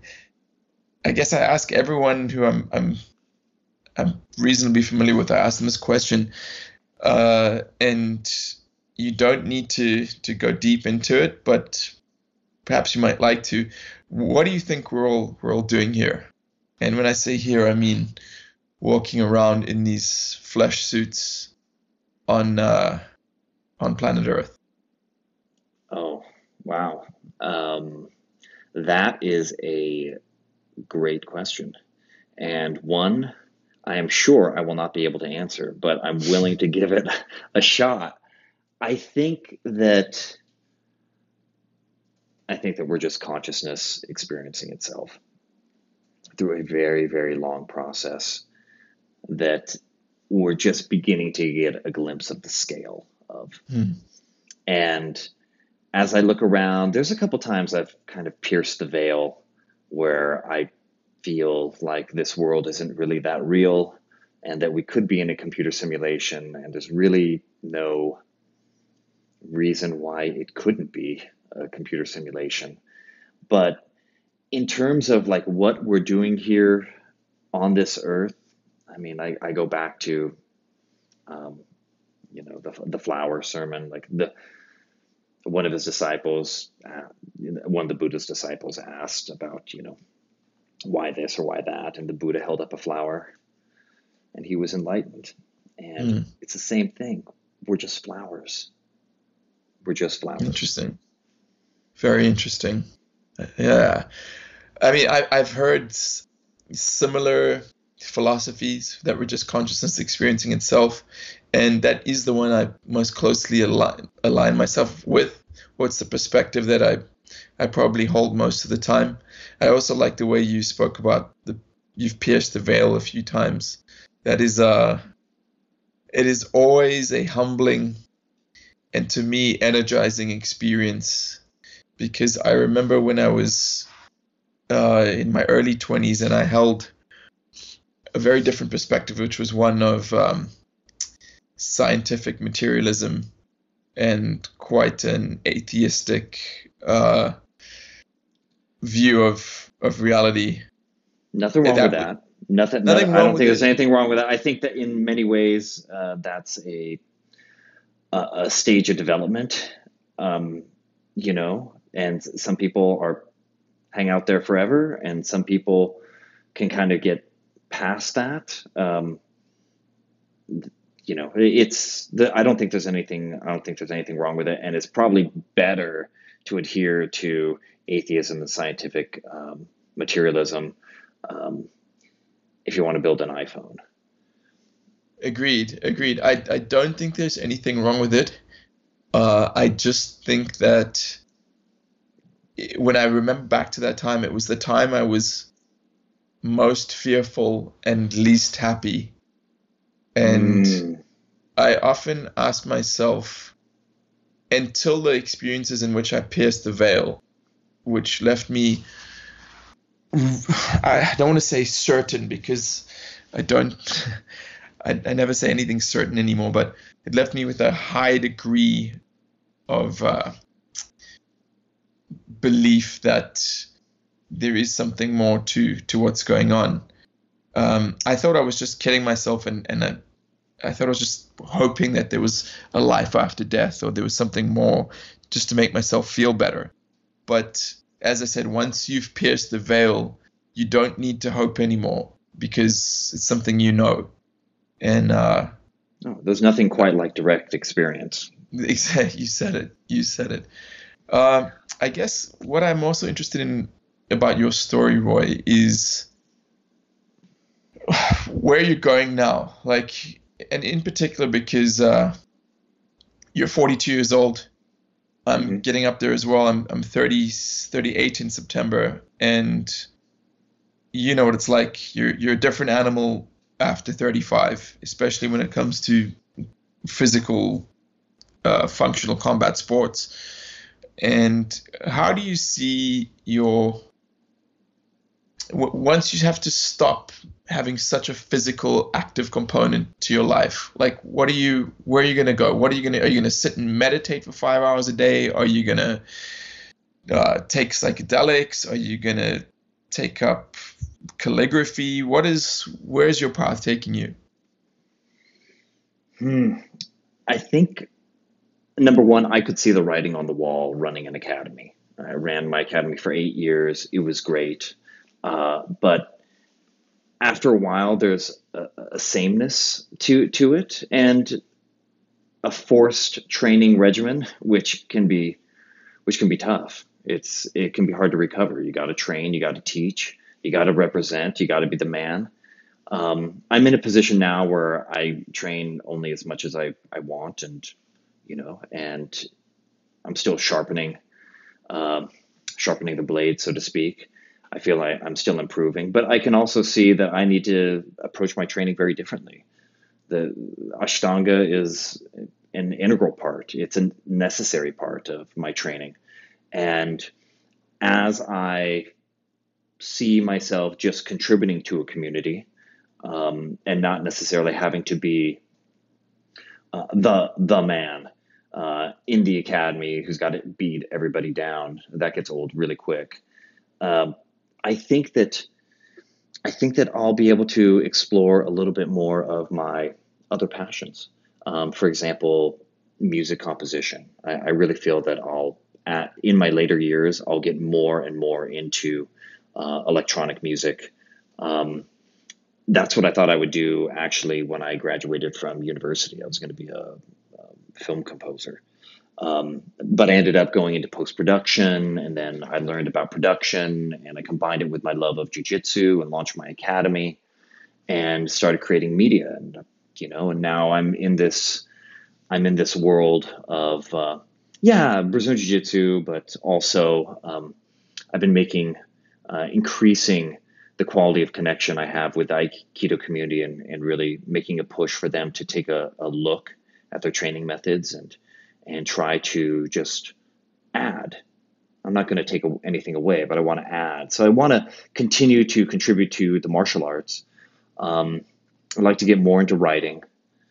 I guess I ask everyone who I'm I'm I'm reasonably familiar with. I ask them this question, uh, and you don't need to to go deep into it, but perhaps you might like to. What do you think we're all we're all doing here? And when I say here, I mean walking around in these flesh suits on uh, on planet Earth. Oh, wow. Um, that is a great question. And one I am sure I will not be able to answer, but I'm willing to give it a shot. I think that I think that we're just consciousness experiencing itself through a very, very long process. that we're just beginning to get a glimpse of the scale of. Hmm. And as I look around, there's a couple times I've kind of pierced the veil where I feel like this world isn't really that real and that we could be in a computer simulation, and there's really no reason why it couldn't be a computer simulation. But in terms of like what we're doing here on this earth, I mean, I, I go back to, um, you know, the, the flower sermon, like the, one of his disciples, uh, one of the Buddha's disciples asked about, you know, why this or why that? And the Buddha held up a flower and he was enlightened. And Hmm. it's the same thing. We're just flowers. We're just flowers. Interesting. Very interesting. Yeah. I mean, I, I've heard s- similar philosophies that were just consciousness experiencing itself, and that is the one I most closely align, align myself with. What's the perspective that I I probably hold most of the time. I also like the way you spoke about the you've pierced the veil a few times. That is uh it is always a humbling and to me energizing experience because I remember when I was uh, in my early twenties and I held a very different perspective, which was one of um, scientific materialism and quite an atheistic uh, view of of reality. Nothing wrong with That that. Nothing. No, nothing I wrong don't with think there's it. anything wrong with that. I think that in many ways, uh, that's a, a a stage of development. Um, you know, and some people are hang out there forever, and some people can kind of get past that. Um, you know, it's the, I don't think there's anything. I don't think there's anything wrong with it, and it's probably better to adhere to atheism and scientific um, materialism um, if you want to build an iPhone. Agreed, agreed. I I don't think there's anything wrong with it. Uh, I just think that i- when I remember back to that time, it was the time I was most fearful and least happy. And Mm, I often ask myself, until the experiences in which I pierced the veil, which left me, I don't want to say certain because I don't, I, I never say anything certain anymore, but it left me with a high degree of uh, belief that there is something more to to what's going on. Um, I thought I was just kidding myself, and and I, I thought I was just hoping that there was a life after death, or there was something more, just to make myself feel better. But as I said, once you've pierced the veil, you don't need to hope anymore because it's something you know. And uh, no, there's nothing quite like direct experience. you said it. You said it. Um, I guess what I'm also interested in about your story, Roy, is where you're going now. Like, and in particular because uh, you're forty-two years old. I'm Hmm. getting up there as well. I'm I'm thirty, thirty-eight in September, and you know what it's like. You're you're a different animal after thirty-five, especially when it comes to physical, uh, functional combat sports. And how do you see your w- once you have to stop having such a physical active component to your life, like what are you where are you going to go? What are you going to are you going to sit and meditate for five hours a day? Are you going to uh, take psychedelics? Are you going to take up calligraphy? What is where's your path taking you? Hmm. I think number one, I could see the writing on the wall running an academy. I ran my academy for eight years. It was great. Uh, but after a while, there's a, a sameness to, to it and a forced training regimen, which can be, which can be tough. It's, it can be hard to recover. You got to train, you got to teach, you got to represent, you got to be the man. Um, I'm in a position now where I train only as much as I, I want, and you know, and I'm still sharpening, um, sharpening the blade, so to speak. I feel like I'm still improving, but I can also see that I need to approach my training very differently. The Ashtanga is an integral part. It's a necessary part of my training. And as I see myself just contributing to a community, um, and not necessarily having to be uh, the the man uh, in the academy who's got to beat everybody down, that gets old really quick. Um, I think that I think that I'll be able to explore a little bit more of my other passions. Um, for example, music composition. I, I really feel that I'll, at, in my later years, I'll get more and more into uh, electronic music. Um, that's what I thought I would do actually when I graduated from university. I was going to be a, a film composer. Um, but I ended up going into post-production, and then I learned about production, and I combined it with my love of jujitsu and launched my academy and started creating media. And, you know, and now I'm in this, I'm in this world of, uh, yeah, Brazilian Jiu-Jitsu, but also um, I've been making, uh, increasing the quality of connection I have with the Aikido community, and, and really making a push for them to take a, a look at their training methods and and try to just add. I'm not going to take anything away, but I want to add. So I want to continue to contribute to the martial arts. Um, I'd like to get more into writing.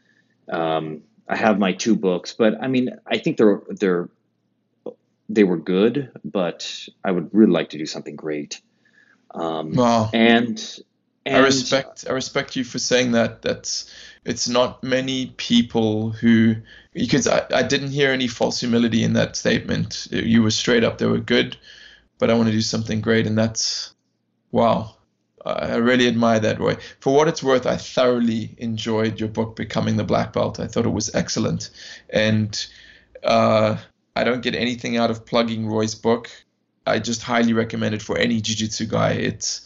Um, I have my two books, but I mean, I think they're they're they were good, but I would really like to do something great. Um, Wow. and I and respect I respect you for saying that. That's it's not many people who, because I, I didn't hear any false humility in that statement. You were straight up. They were good, but I want to do something great, and that's wow. I really admire that, Roy. For what it's worth, I thoroughly enjoyed your book, Becoming the Black Belt. I thought it was excellent, and uh, I don't get anything out of plugging Roy's book. I just highly recommend it for any jiu-jitsu guy. It's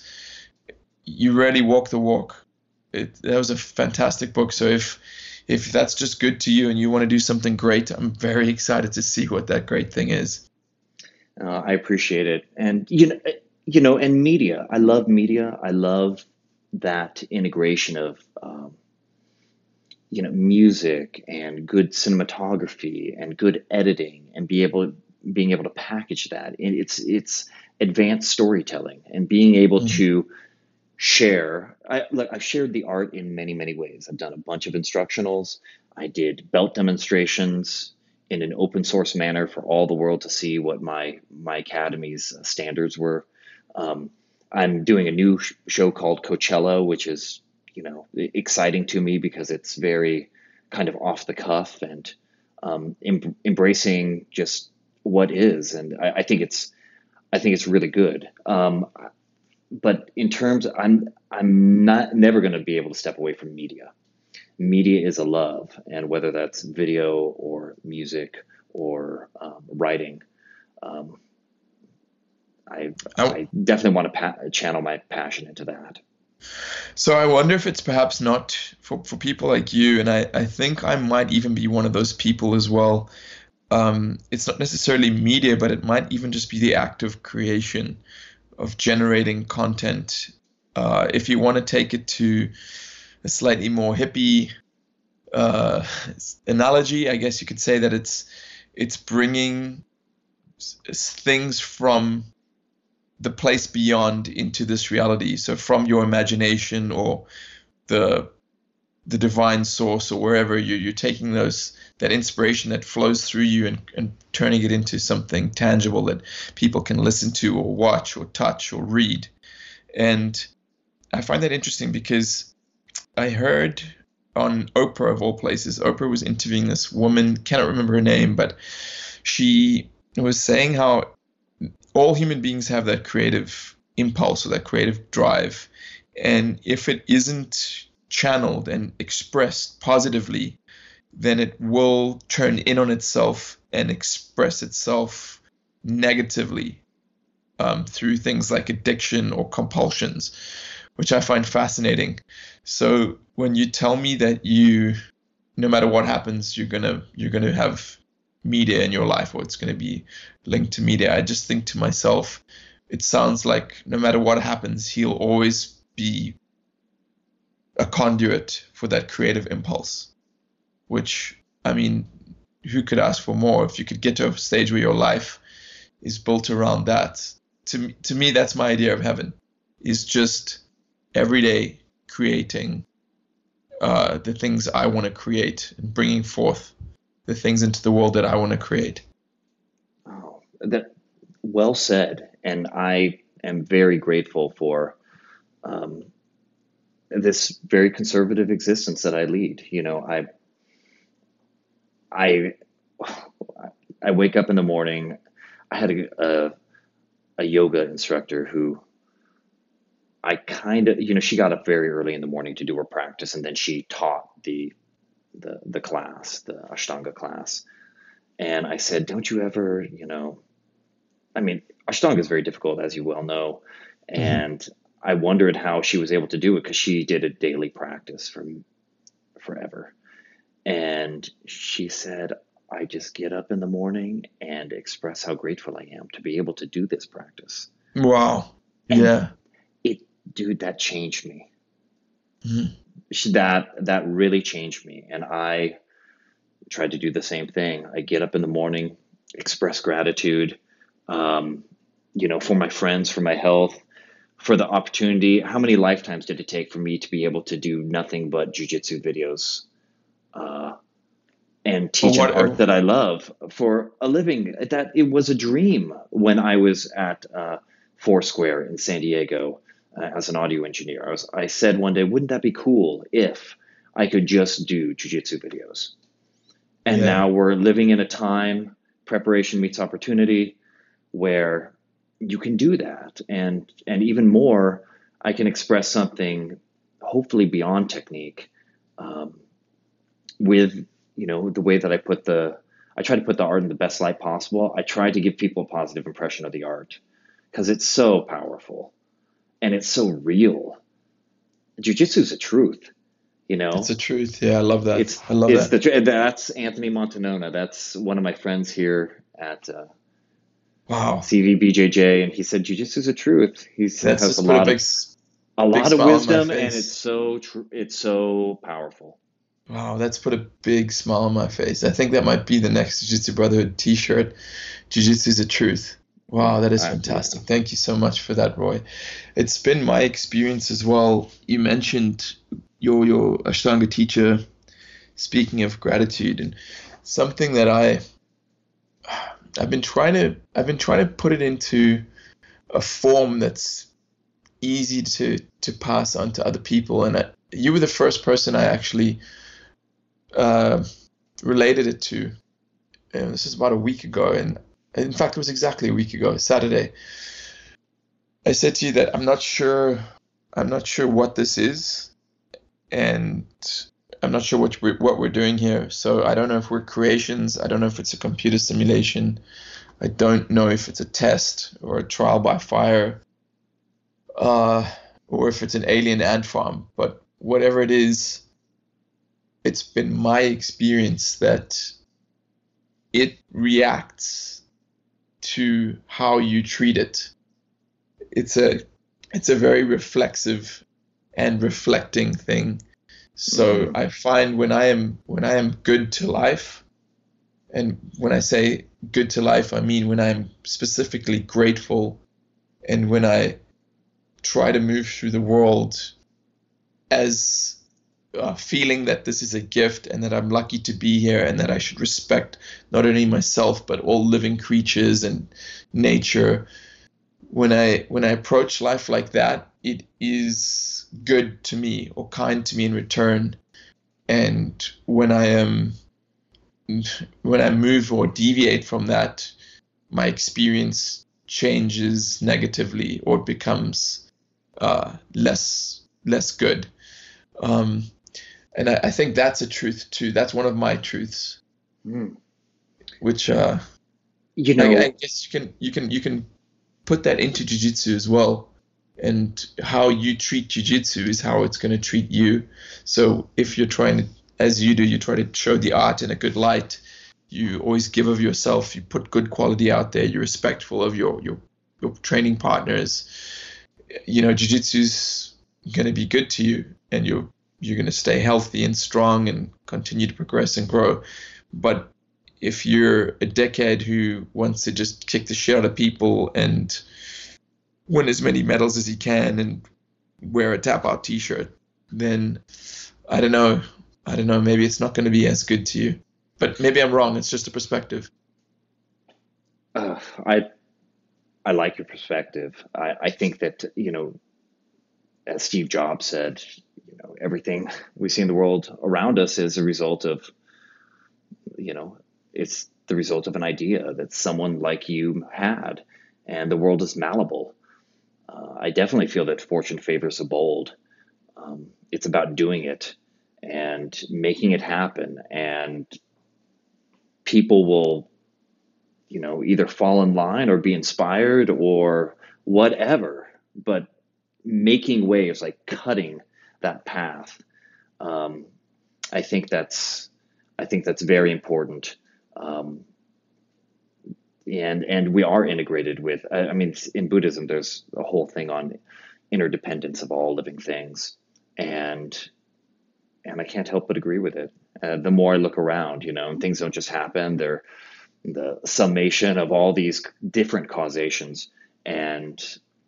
you really walk the walk. It that was a fantastic book. So if if that's just good to you and you want to do something great, I'm very excited to see what that great thing is. uh, I appreciate it. And you know, you know, and media. I love media. I love that integration of um, you know, music and good cinematography and good editing, and be able being able to package that. And it's it's advanced storytelling, and being able Mm. to share. I, look, I've shared the art in many, many ways. I've done a bunch of instructionals. I did belt demonstrations in an open source manner for all the world to see what my my academy's standards were. Um, I'm doing a new sh- show called Coachella, which is, you know, exciting to me because it's very kind of off the cuff and um, em- embracing just what is. And I, I think it's I think it's really good. Um, but in terms, I'm I'm not never going to be able to step away from media. Media is a love, and whether that's video or music or um, writing, um, I I, I definitely want to pa- channel my passion into that. so I wonder if it's perhaps not for, for people like you, and I, I think I might even be one of those people as well. Um, it's not necessarily media, but it might even just be the act of creation, of generating content. Uh, if you want to take it to a slightly more hippie uh, analogy, I guess you could say that it's it's bringing things from the place beyond into this reality. So from your imagination or the the divine source or wherever you you're taking those that inspiration that flows through you and, and turning it into something tangible that people can listen to or watch or touch or read. And I find that interesting because I heard on Oprah of all places, Oprah was interviewing this woman, cannot remember her name, but she was saying how all human beings have that creative impulse or that creative drive. And if it isn't channeled and expressed positively, then it will turn in on itself and express itself negatively um, through things like addiction or compulsions, which I find fascinating. So when you tell me that you, no matter what happens, you're gonna you're gonna have media in your life, or it's gonna be linked to media, I just think to myself, it sounds like no matter what happens, he'll always be a conduit for that creative impulse, which, I mean, who could ask for more? If you could get to a stage where your life is built around that, to me, to me, that's my idea of heaven, is just every day creating uh, the things I want to create and bringing forth the things into the world that I want to create. Oh, that well said. And I am very grateful for um, this very conservative existence that I lead. You know, I, I, I wake up in the morning. I had a, a, a yoga instructor who I kind of, you know, she got up very early in the morning to do her practice, and then she taught the the the class, the Ashtanga class. And I said, don't you ever, you know, I mean, Ashtanga is very difficult, as you well know. Mm-hmm. And I wondered how she was able to do it, because she did a daily practice for forever. And she said, I just get up in the morning and express how grateful I am to be able to do this practice. Wow. And Yeah. it, dude, that changed me. Mm-hmm. She- That that really changed me. And I tried to do the same thing. I get up in the morning, express gratitude, um, you know, for my friends, for my health, for the opportunity. How many lifetimes did it take for me to be able to do nothing but jujitsu videos uh, and Or teach an what? art that I love for a living? That it was a dream when I was at uh, Foursquare in San Diego uh, as an audio engineer. I was, I said one day, wouldn't that be cool if I could just do jujitsu videos? And Yeah. now we're living in a time, preparation meets opportunity, where you can do that. And and even more, I can express something hopefully beyond technique, um, with, you know, the way that I put the, I try to put the art in the best light possible. I try to give people a positive impression of the art, because it's so powerful and it's so real. Jiu-jitsu is a truth, you It's know. the truth. Yeah, I love that. It's I love it's that. the that's Anthony Montanona. That's one of my friends here at uh, Wow. C V B J J, and he said jiu-jitsu is a truth. He That's has a just put a lot big, of s- a big lot of smile on my wisdom, and it's face. so tr- it's so powerful. Wow, that's put a big smile on my face. I think that might be the next Jiu-Jitsu Brotherhood t-shirt. Jiu-Jitsu is a truth. Wow, that is I, yeah, fantastic. Thank you so much for that, Roy. It's been my experience as well. You mentioned your your Ashtanga teacher, speaking of gratitude, and something that I I've been trying to I've been trying to put it into a form that's easy to to pass on to other people. And I, you were the first person I actually uh, related it to. And this is about a week ago, and in fact, it was exactly a week ago, Saturday. I said to you that I'm not sure, I'm not sure what this is, and I'm not sure what we're, what we're doing here. So I don't know if we're creations. I don't know if it's a computer simulation. I don't know if it's a test or a trial by fire, uh, or if it's an alien ant farm. But whatever it is, it's been my experience that it reacts to how you treat it. It's a it's a very reflexive and reflecting thing. So mm-hmm. I find when I am when I am good to life, and when I say good to life, I mean when I'm specifically grateful, and when I try to move through the world as uh, feeling that this is a gift and that I'm lucky to be here and that I should respect not only myself but all living creatures and nature. When I when I approach life like that, it is good to me or kind to me in return. And when I am when I move or deviate from that, my experience changes negatively or it becomes uh, less less good. Um, and I, I think that's a truth too. That's one of my truths, mm. which uh, You I, I know, guess you can you can you can put that into jiu-jitsu as well. And how you treat jiu-jitsu is how it's going to treat you. So if you're trying to, as you do, you try to show the art in a good light, you always give of yourself, you put good quality out there, you're respectful of your your your training partners, you know, jiu-jitsu's going to be good to you, and you're you're going to stay healthy and strong and continue to progress and grow. But if you're a dickhead who wants to just kick the shit out of people and win as many medals as he can and wear a tap out t-shirt, then I don't know. I don't know. Maybe it's not going to be as good to you. But maybe I'm wrong. It's just a perspective. Uh, I I like your perspective. I, I think that, you know, as Steve Jobs said, you know, everything we see in the world around us is a result of, you know, it's the result of an idea that someone like you had, and the world is malleable. Uh, I definitely feel that fortune favors the bold. Um, it's about doing it and making it happen, and people will, you know, either fall in line or be inspired or whatever, but making waves, like cutting that path. Um, I think that's, I think that's very important. Um, and, and we are integrated with, I, I mean, in Buddhism, there's a whole thing on interdependence of all living things. And, and I can't help but agree with it. Uh, the more I look around, you know, and things don't just happen, they're the summation of all these different causations. And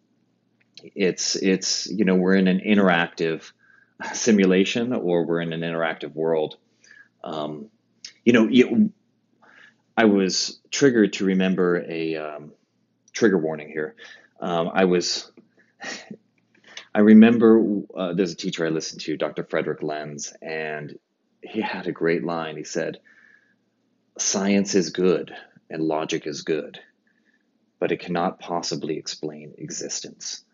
it's, it's, you know, we're in an interactive simulation, or we're in an interactive world. Um, you know, you, I was triggered to remember a um, trigger warning here. Um, I was, I remember uh, there's a teacher I listened to, Doctor Frederick Lenz, and he had a great line. He said, "Science is good and logic is good, but it cannot possibly explain existence."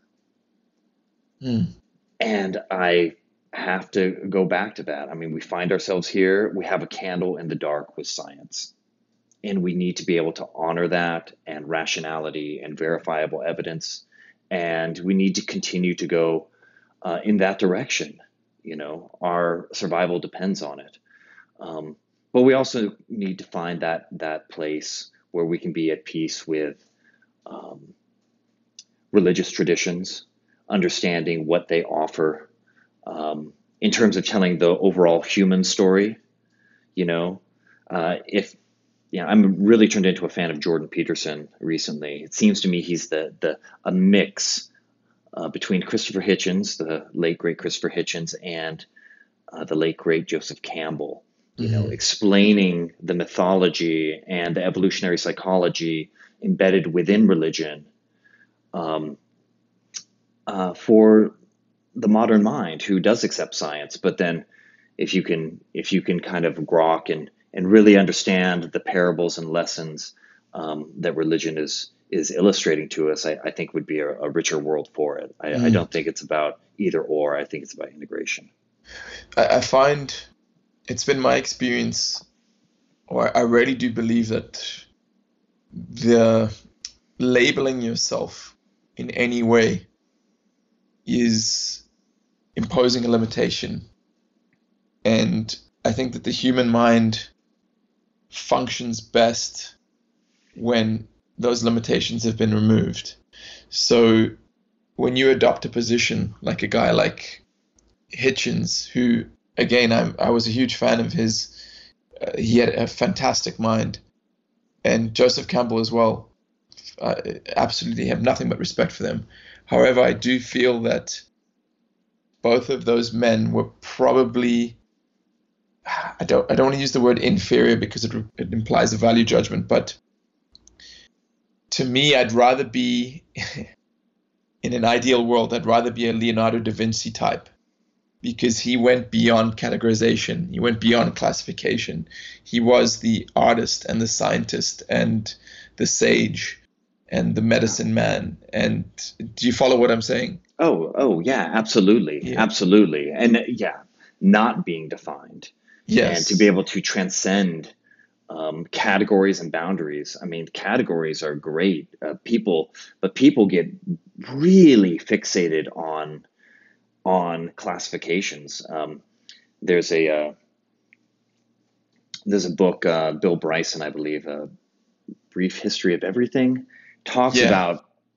Hmm. And I have to go back to that. I mean, we find ourselves here, we have a candle in the dark with science, and we need to be able to honor that and rationality and verifiable evidence. And we need to continue to go uh, in that direction. You know, our survival depends on it. Um, but we also need to find that that place where we can be at peace with um, religious traditions, understanding what they offer um, in terms of telling the overall human story. You know, uh, if yeah, I'm really turned into a fan of Jordan Peterson recently. It seems to me he's the the a mix uh, between Christopher Hitchens, the late great Christopher Hitchens, and uh, the late great Joseph Campbell. You know, Mm-hmm. explaining the mythology and the evolutionary psychology embedded within religion um, uh, for the modern mind who does accept science. But then, if you can, if you can kind of grok and and really understand the parables and lessons um, that religion is is illustrating to us, I, I think would be a, a richer world for it. I, I Mm. don't think it's about either or. I think it's about integration. I, I find it's been my experience, or I really do believe that the labeling yourself in any way is imposing a limitation. And I think that the human mind functions best when those limitations have been removed. So when you adopt a position like a guy like Hitchens, who, again, I'm, I was a huge fan of his, uh, he had a fantastic mind, and Joseph Campbell as well. I absolutely have nothing but respect for them. However, I do feel that both of those men were probably, I don't I don't want to use the word inferior because it, it implies a value judgment, but to me, I'd rather be in an ideal world, I'd rather be a Leonardo da Vinci type, because he went beyond categorization, he went beyond classification. He was the artist and the scientist and the sage and the medicine man. And do you follow what I'm saying? Oh, oh yeah, absolutely, Yeah. absolutely, and uh, yeah, not being defined, and to be Yes. able to transcend um, categories and boundaries. I mean, categories are great, uh, people, but people get really fixated on on classifications. Um, there's a uh, there's a book, uh, Bill Bryson, I believe, A Brief History of Everything, talks Yeah. about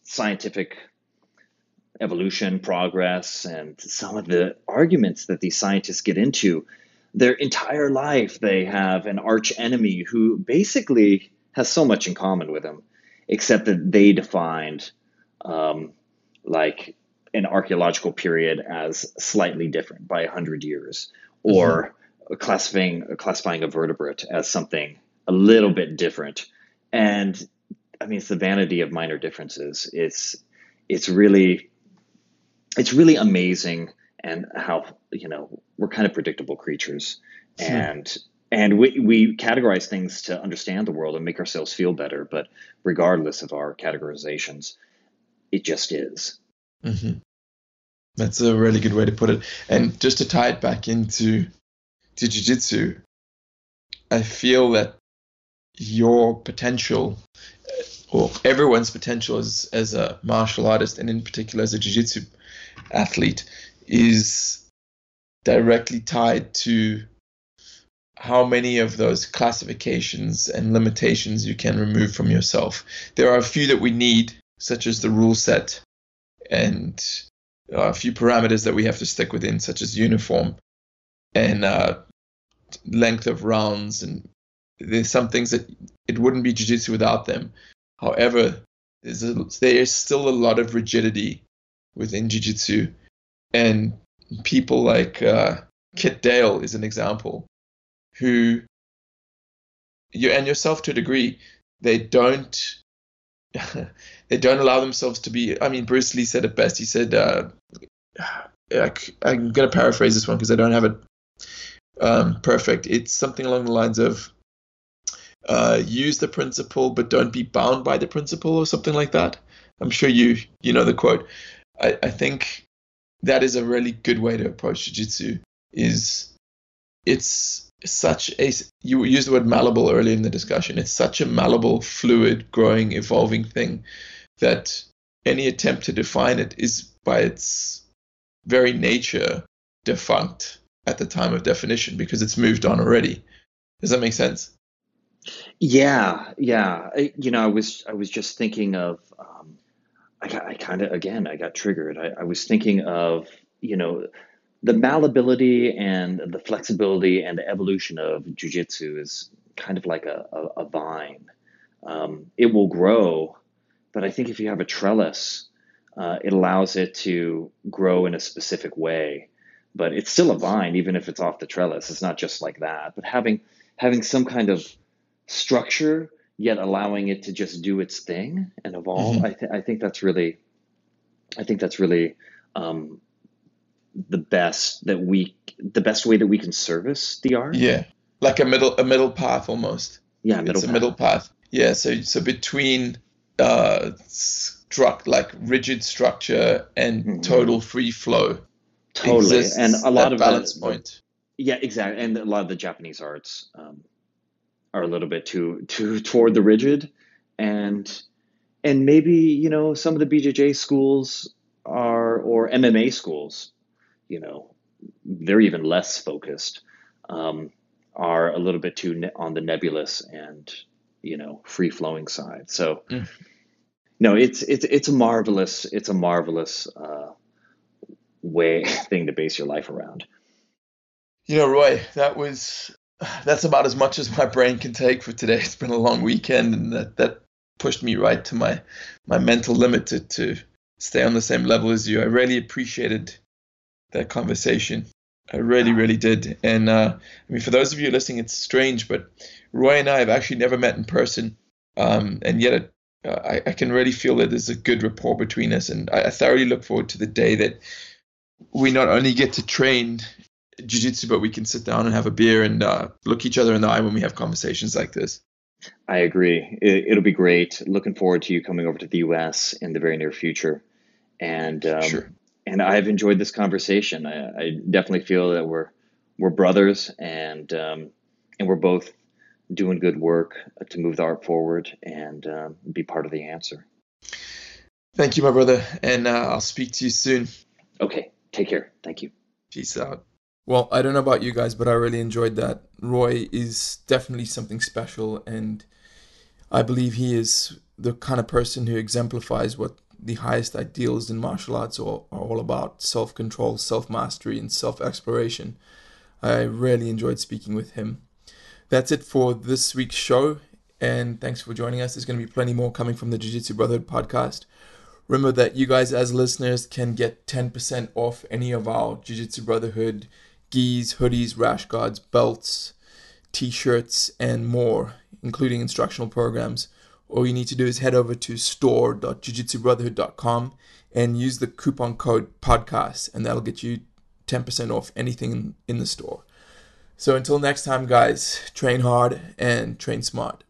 scientific evolution, progress, and some of the arguments that these scientists get into. Their entire life, they have an arch enemy who basically has so much in common with them, except that they defined um, like an archaeological period as slightly different by a hundred years, or mm-hmm. classifying classifying a vertebrate as something a little bit different. And I mean, it's the vanity of minor differences. It's it's really it's really amazing, and how, you know, we're kind of predictable creatures, hmm. and and we we categorize things to understand the world and make ourselves feel better. But regardless of our categorizations, it just is. Mm-hmm. That's a really good way to put it. And just to tie it back into to jiu-jitsu, I feel that your potential, or everyone's potential as as a martial artist, and in particular as a jiu-jitsu athlete, is directly tied to how many of those classifications and limitations you can remove from yourself. There are a few that we need, such as the rule set, and a few parameters that we have to stick within, such as uniform and uh, length of rounds. And there's some things that it wouldn't be jiu-jitsu without them. However, there's a, there is still a lot of rigidity within jiu-jitsu, and people like uh, Kit Dale is an example, who, you and yourself to a degree, they don't they don't allow themselves to be. I mean, Bruce Lee said it best. He said, uh, I, I'm going to paraphrase this one because I don't have it um, perfect. It's something along the lines of uh, use the principle, but don't be bound by the principle, or something like that. I'm sure you you know the quote. I, I think that is a really good way to approach jiu-jitsu. Is it's such a, you used the word malleable earlier in the discussion. It's such a malleable, fluid, growing, evolving thing that any attempt to define it is by its very nature defunct at the time of definition, because it's moved on already. Does that make sense? Yeah, yeah. I, you know, I was I was just thinking of. Um, I got, I kind of again I got triggered. I, I was thinking of, you know, the malleability and the flexibility and the evolution of jiu-jitsu is kind of like a, a, a vine. Um, it will grow, but I think if you have a trellis, uh, it allows it to grow in a specific way. But it's still a vine, even if it's off the trellis. It's not just like that. But having having some kind of structure, yet allowing it to just do its thing and evolve, mm-hmm. I, th- I think that's really, I think that's really. Um, the best that we the best way that we can service the art. Yeah, like a middle a middle path almost. Yeah, middle it's path. a middle path. Yeah, so so between uh struct like rigid structure and mm-hmm. total free flow. Totally, and a lot of balance the, point. The, yeah, exactly, and a lot of the Japanese arts um, are a little bit too too toward the rigid, and and maybe, you know, some of the B J J schools are, or M M A schools, you know, they're even less focused, um, are a little bit too ne- on the nebulous and, you know, free flowing side. So, mm. no, it's it's it's a marvelous it's a marvelous uh, way thing to base your life around. You know, Roy, that was that's about as much as my brain can take for today. It's been a long weekend, and that that pushed me right to my my mental limit to to stay on the same level as you. I really appreciated that conversation. I really, really did. And uh, I mean, for those of you listening, it's strange, but Roy and I have actually never met in person. Um, and yet it, uh, I, I can really feel that there's a good rapport between us. And I, I thoroughly look forward to the day that we not only get to train jiu-jitsu, but we can sit down and have a beer and uh, look each other in the eye when we have conversations like this. I agree. It, it'll be great. Looking forward to you coming over to the U S in the very near future. And um, sure. And I've enjoyed this conversation. I, I definitely feel that we're we're brothers, and um, and we're both doing good work to move the art forward and um, be part of the answer. Thank you, my brother, and uh, I'll speak to you soon. Okay, take care. Thank you. Peace out. Well, I don't know about you guys, but I really enjoyed that. Roy is definitely something special, and I believe he is the kind of person who exemplifies what the highest ideals in martial arts are, are all about self-control, self-mastery, and self-exploration. I really enjoyed speaking with him. That's it for this week's show, and thanks for joining us. There's going to be plenty more coming from the Jiu-Jitsu Brotherhood podcast. Remember that you guys as listeners can get ten percent off any of our Jiu-Jitsu Brotherhood gis, hoodies, rash guards, belts, t-shirts, and more, including instructional programs. All you need to do is head over to store dot jiu jitsu brotherhood dot com and use the coupon code podcast, and that'll get you ten percent off anything in the store. So until next time, guys, train hard and train smart.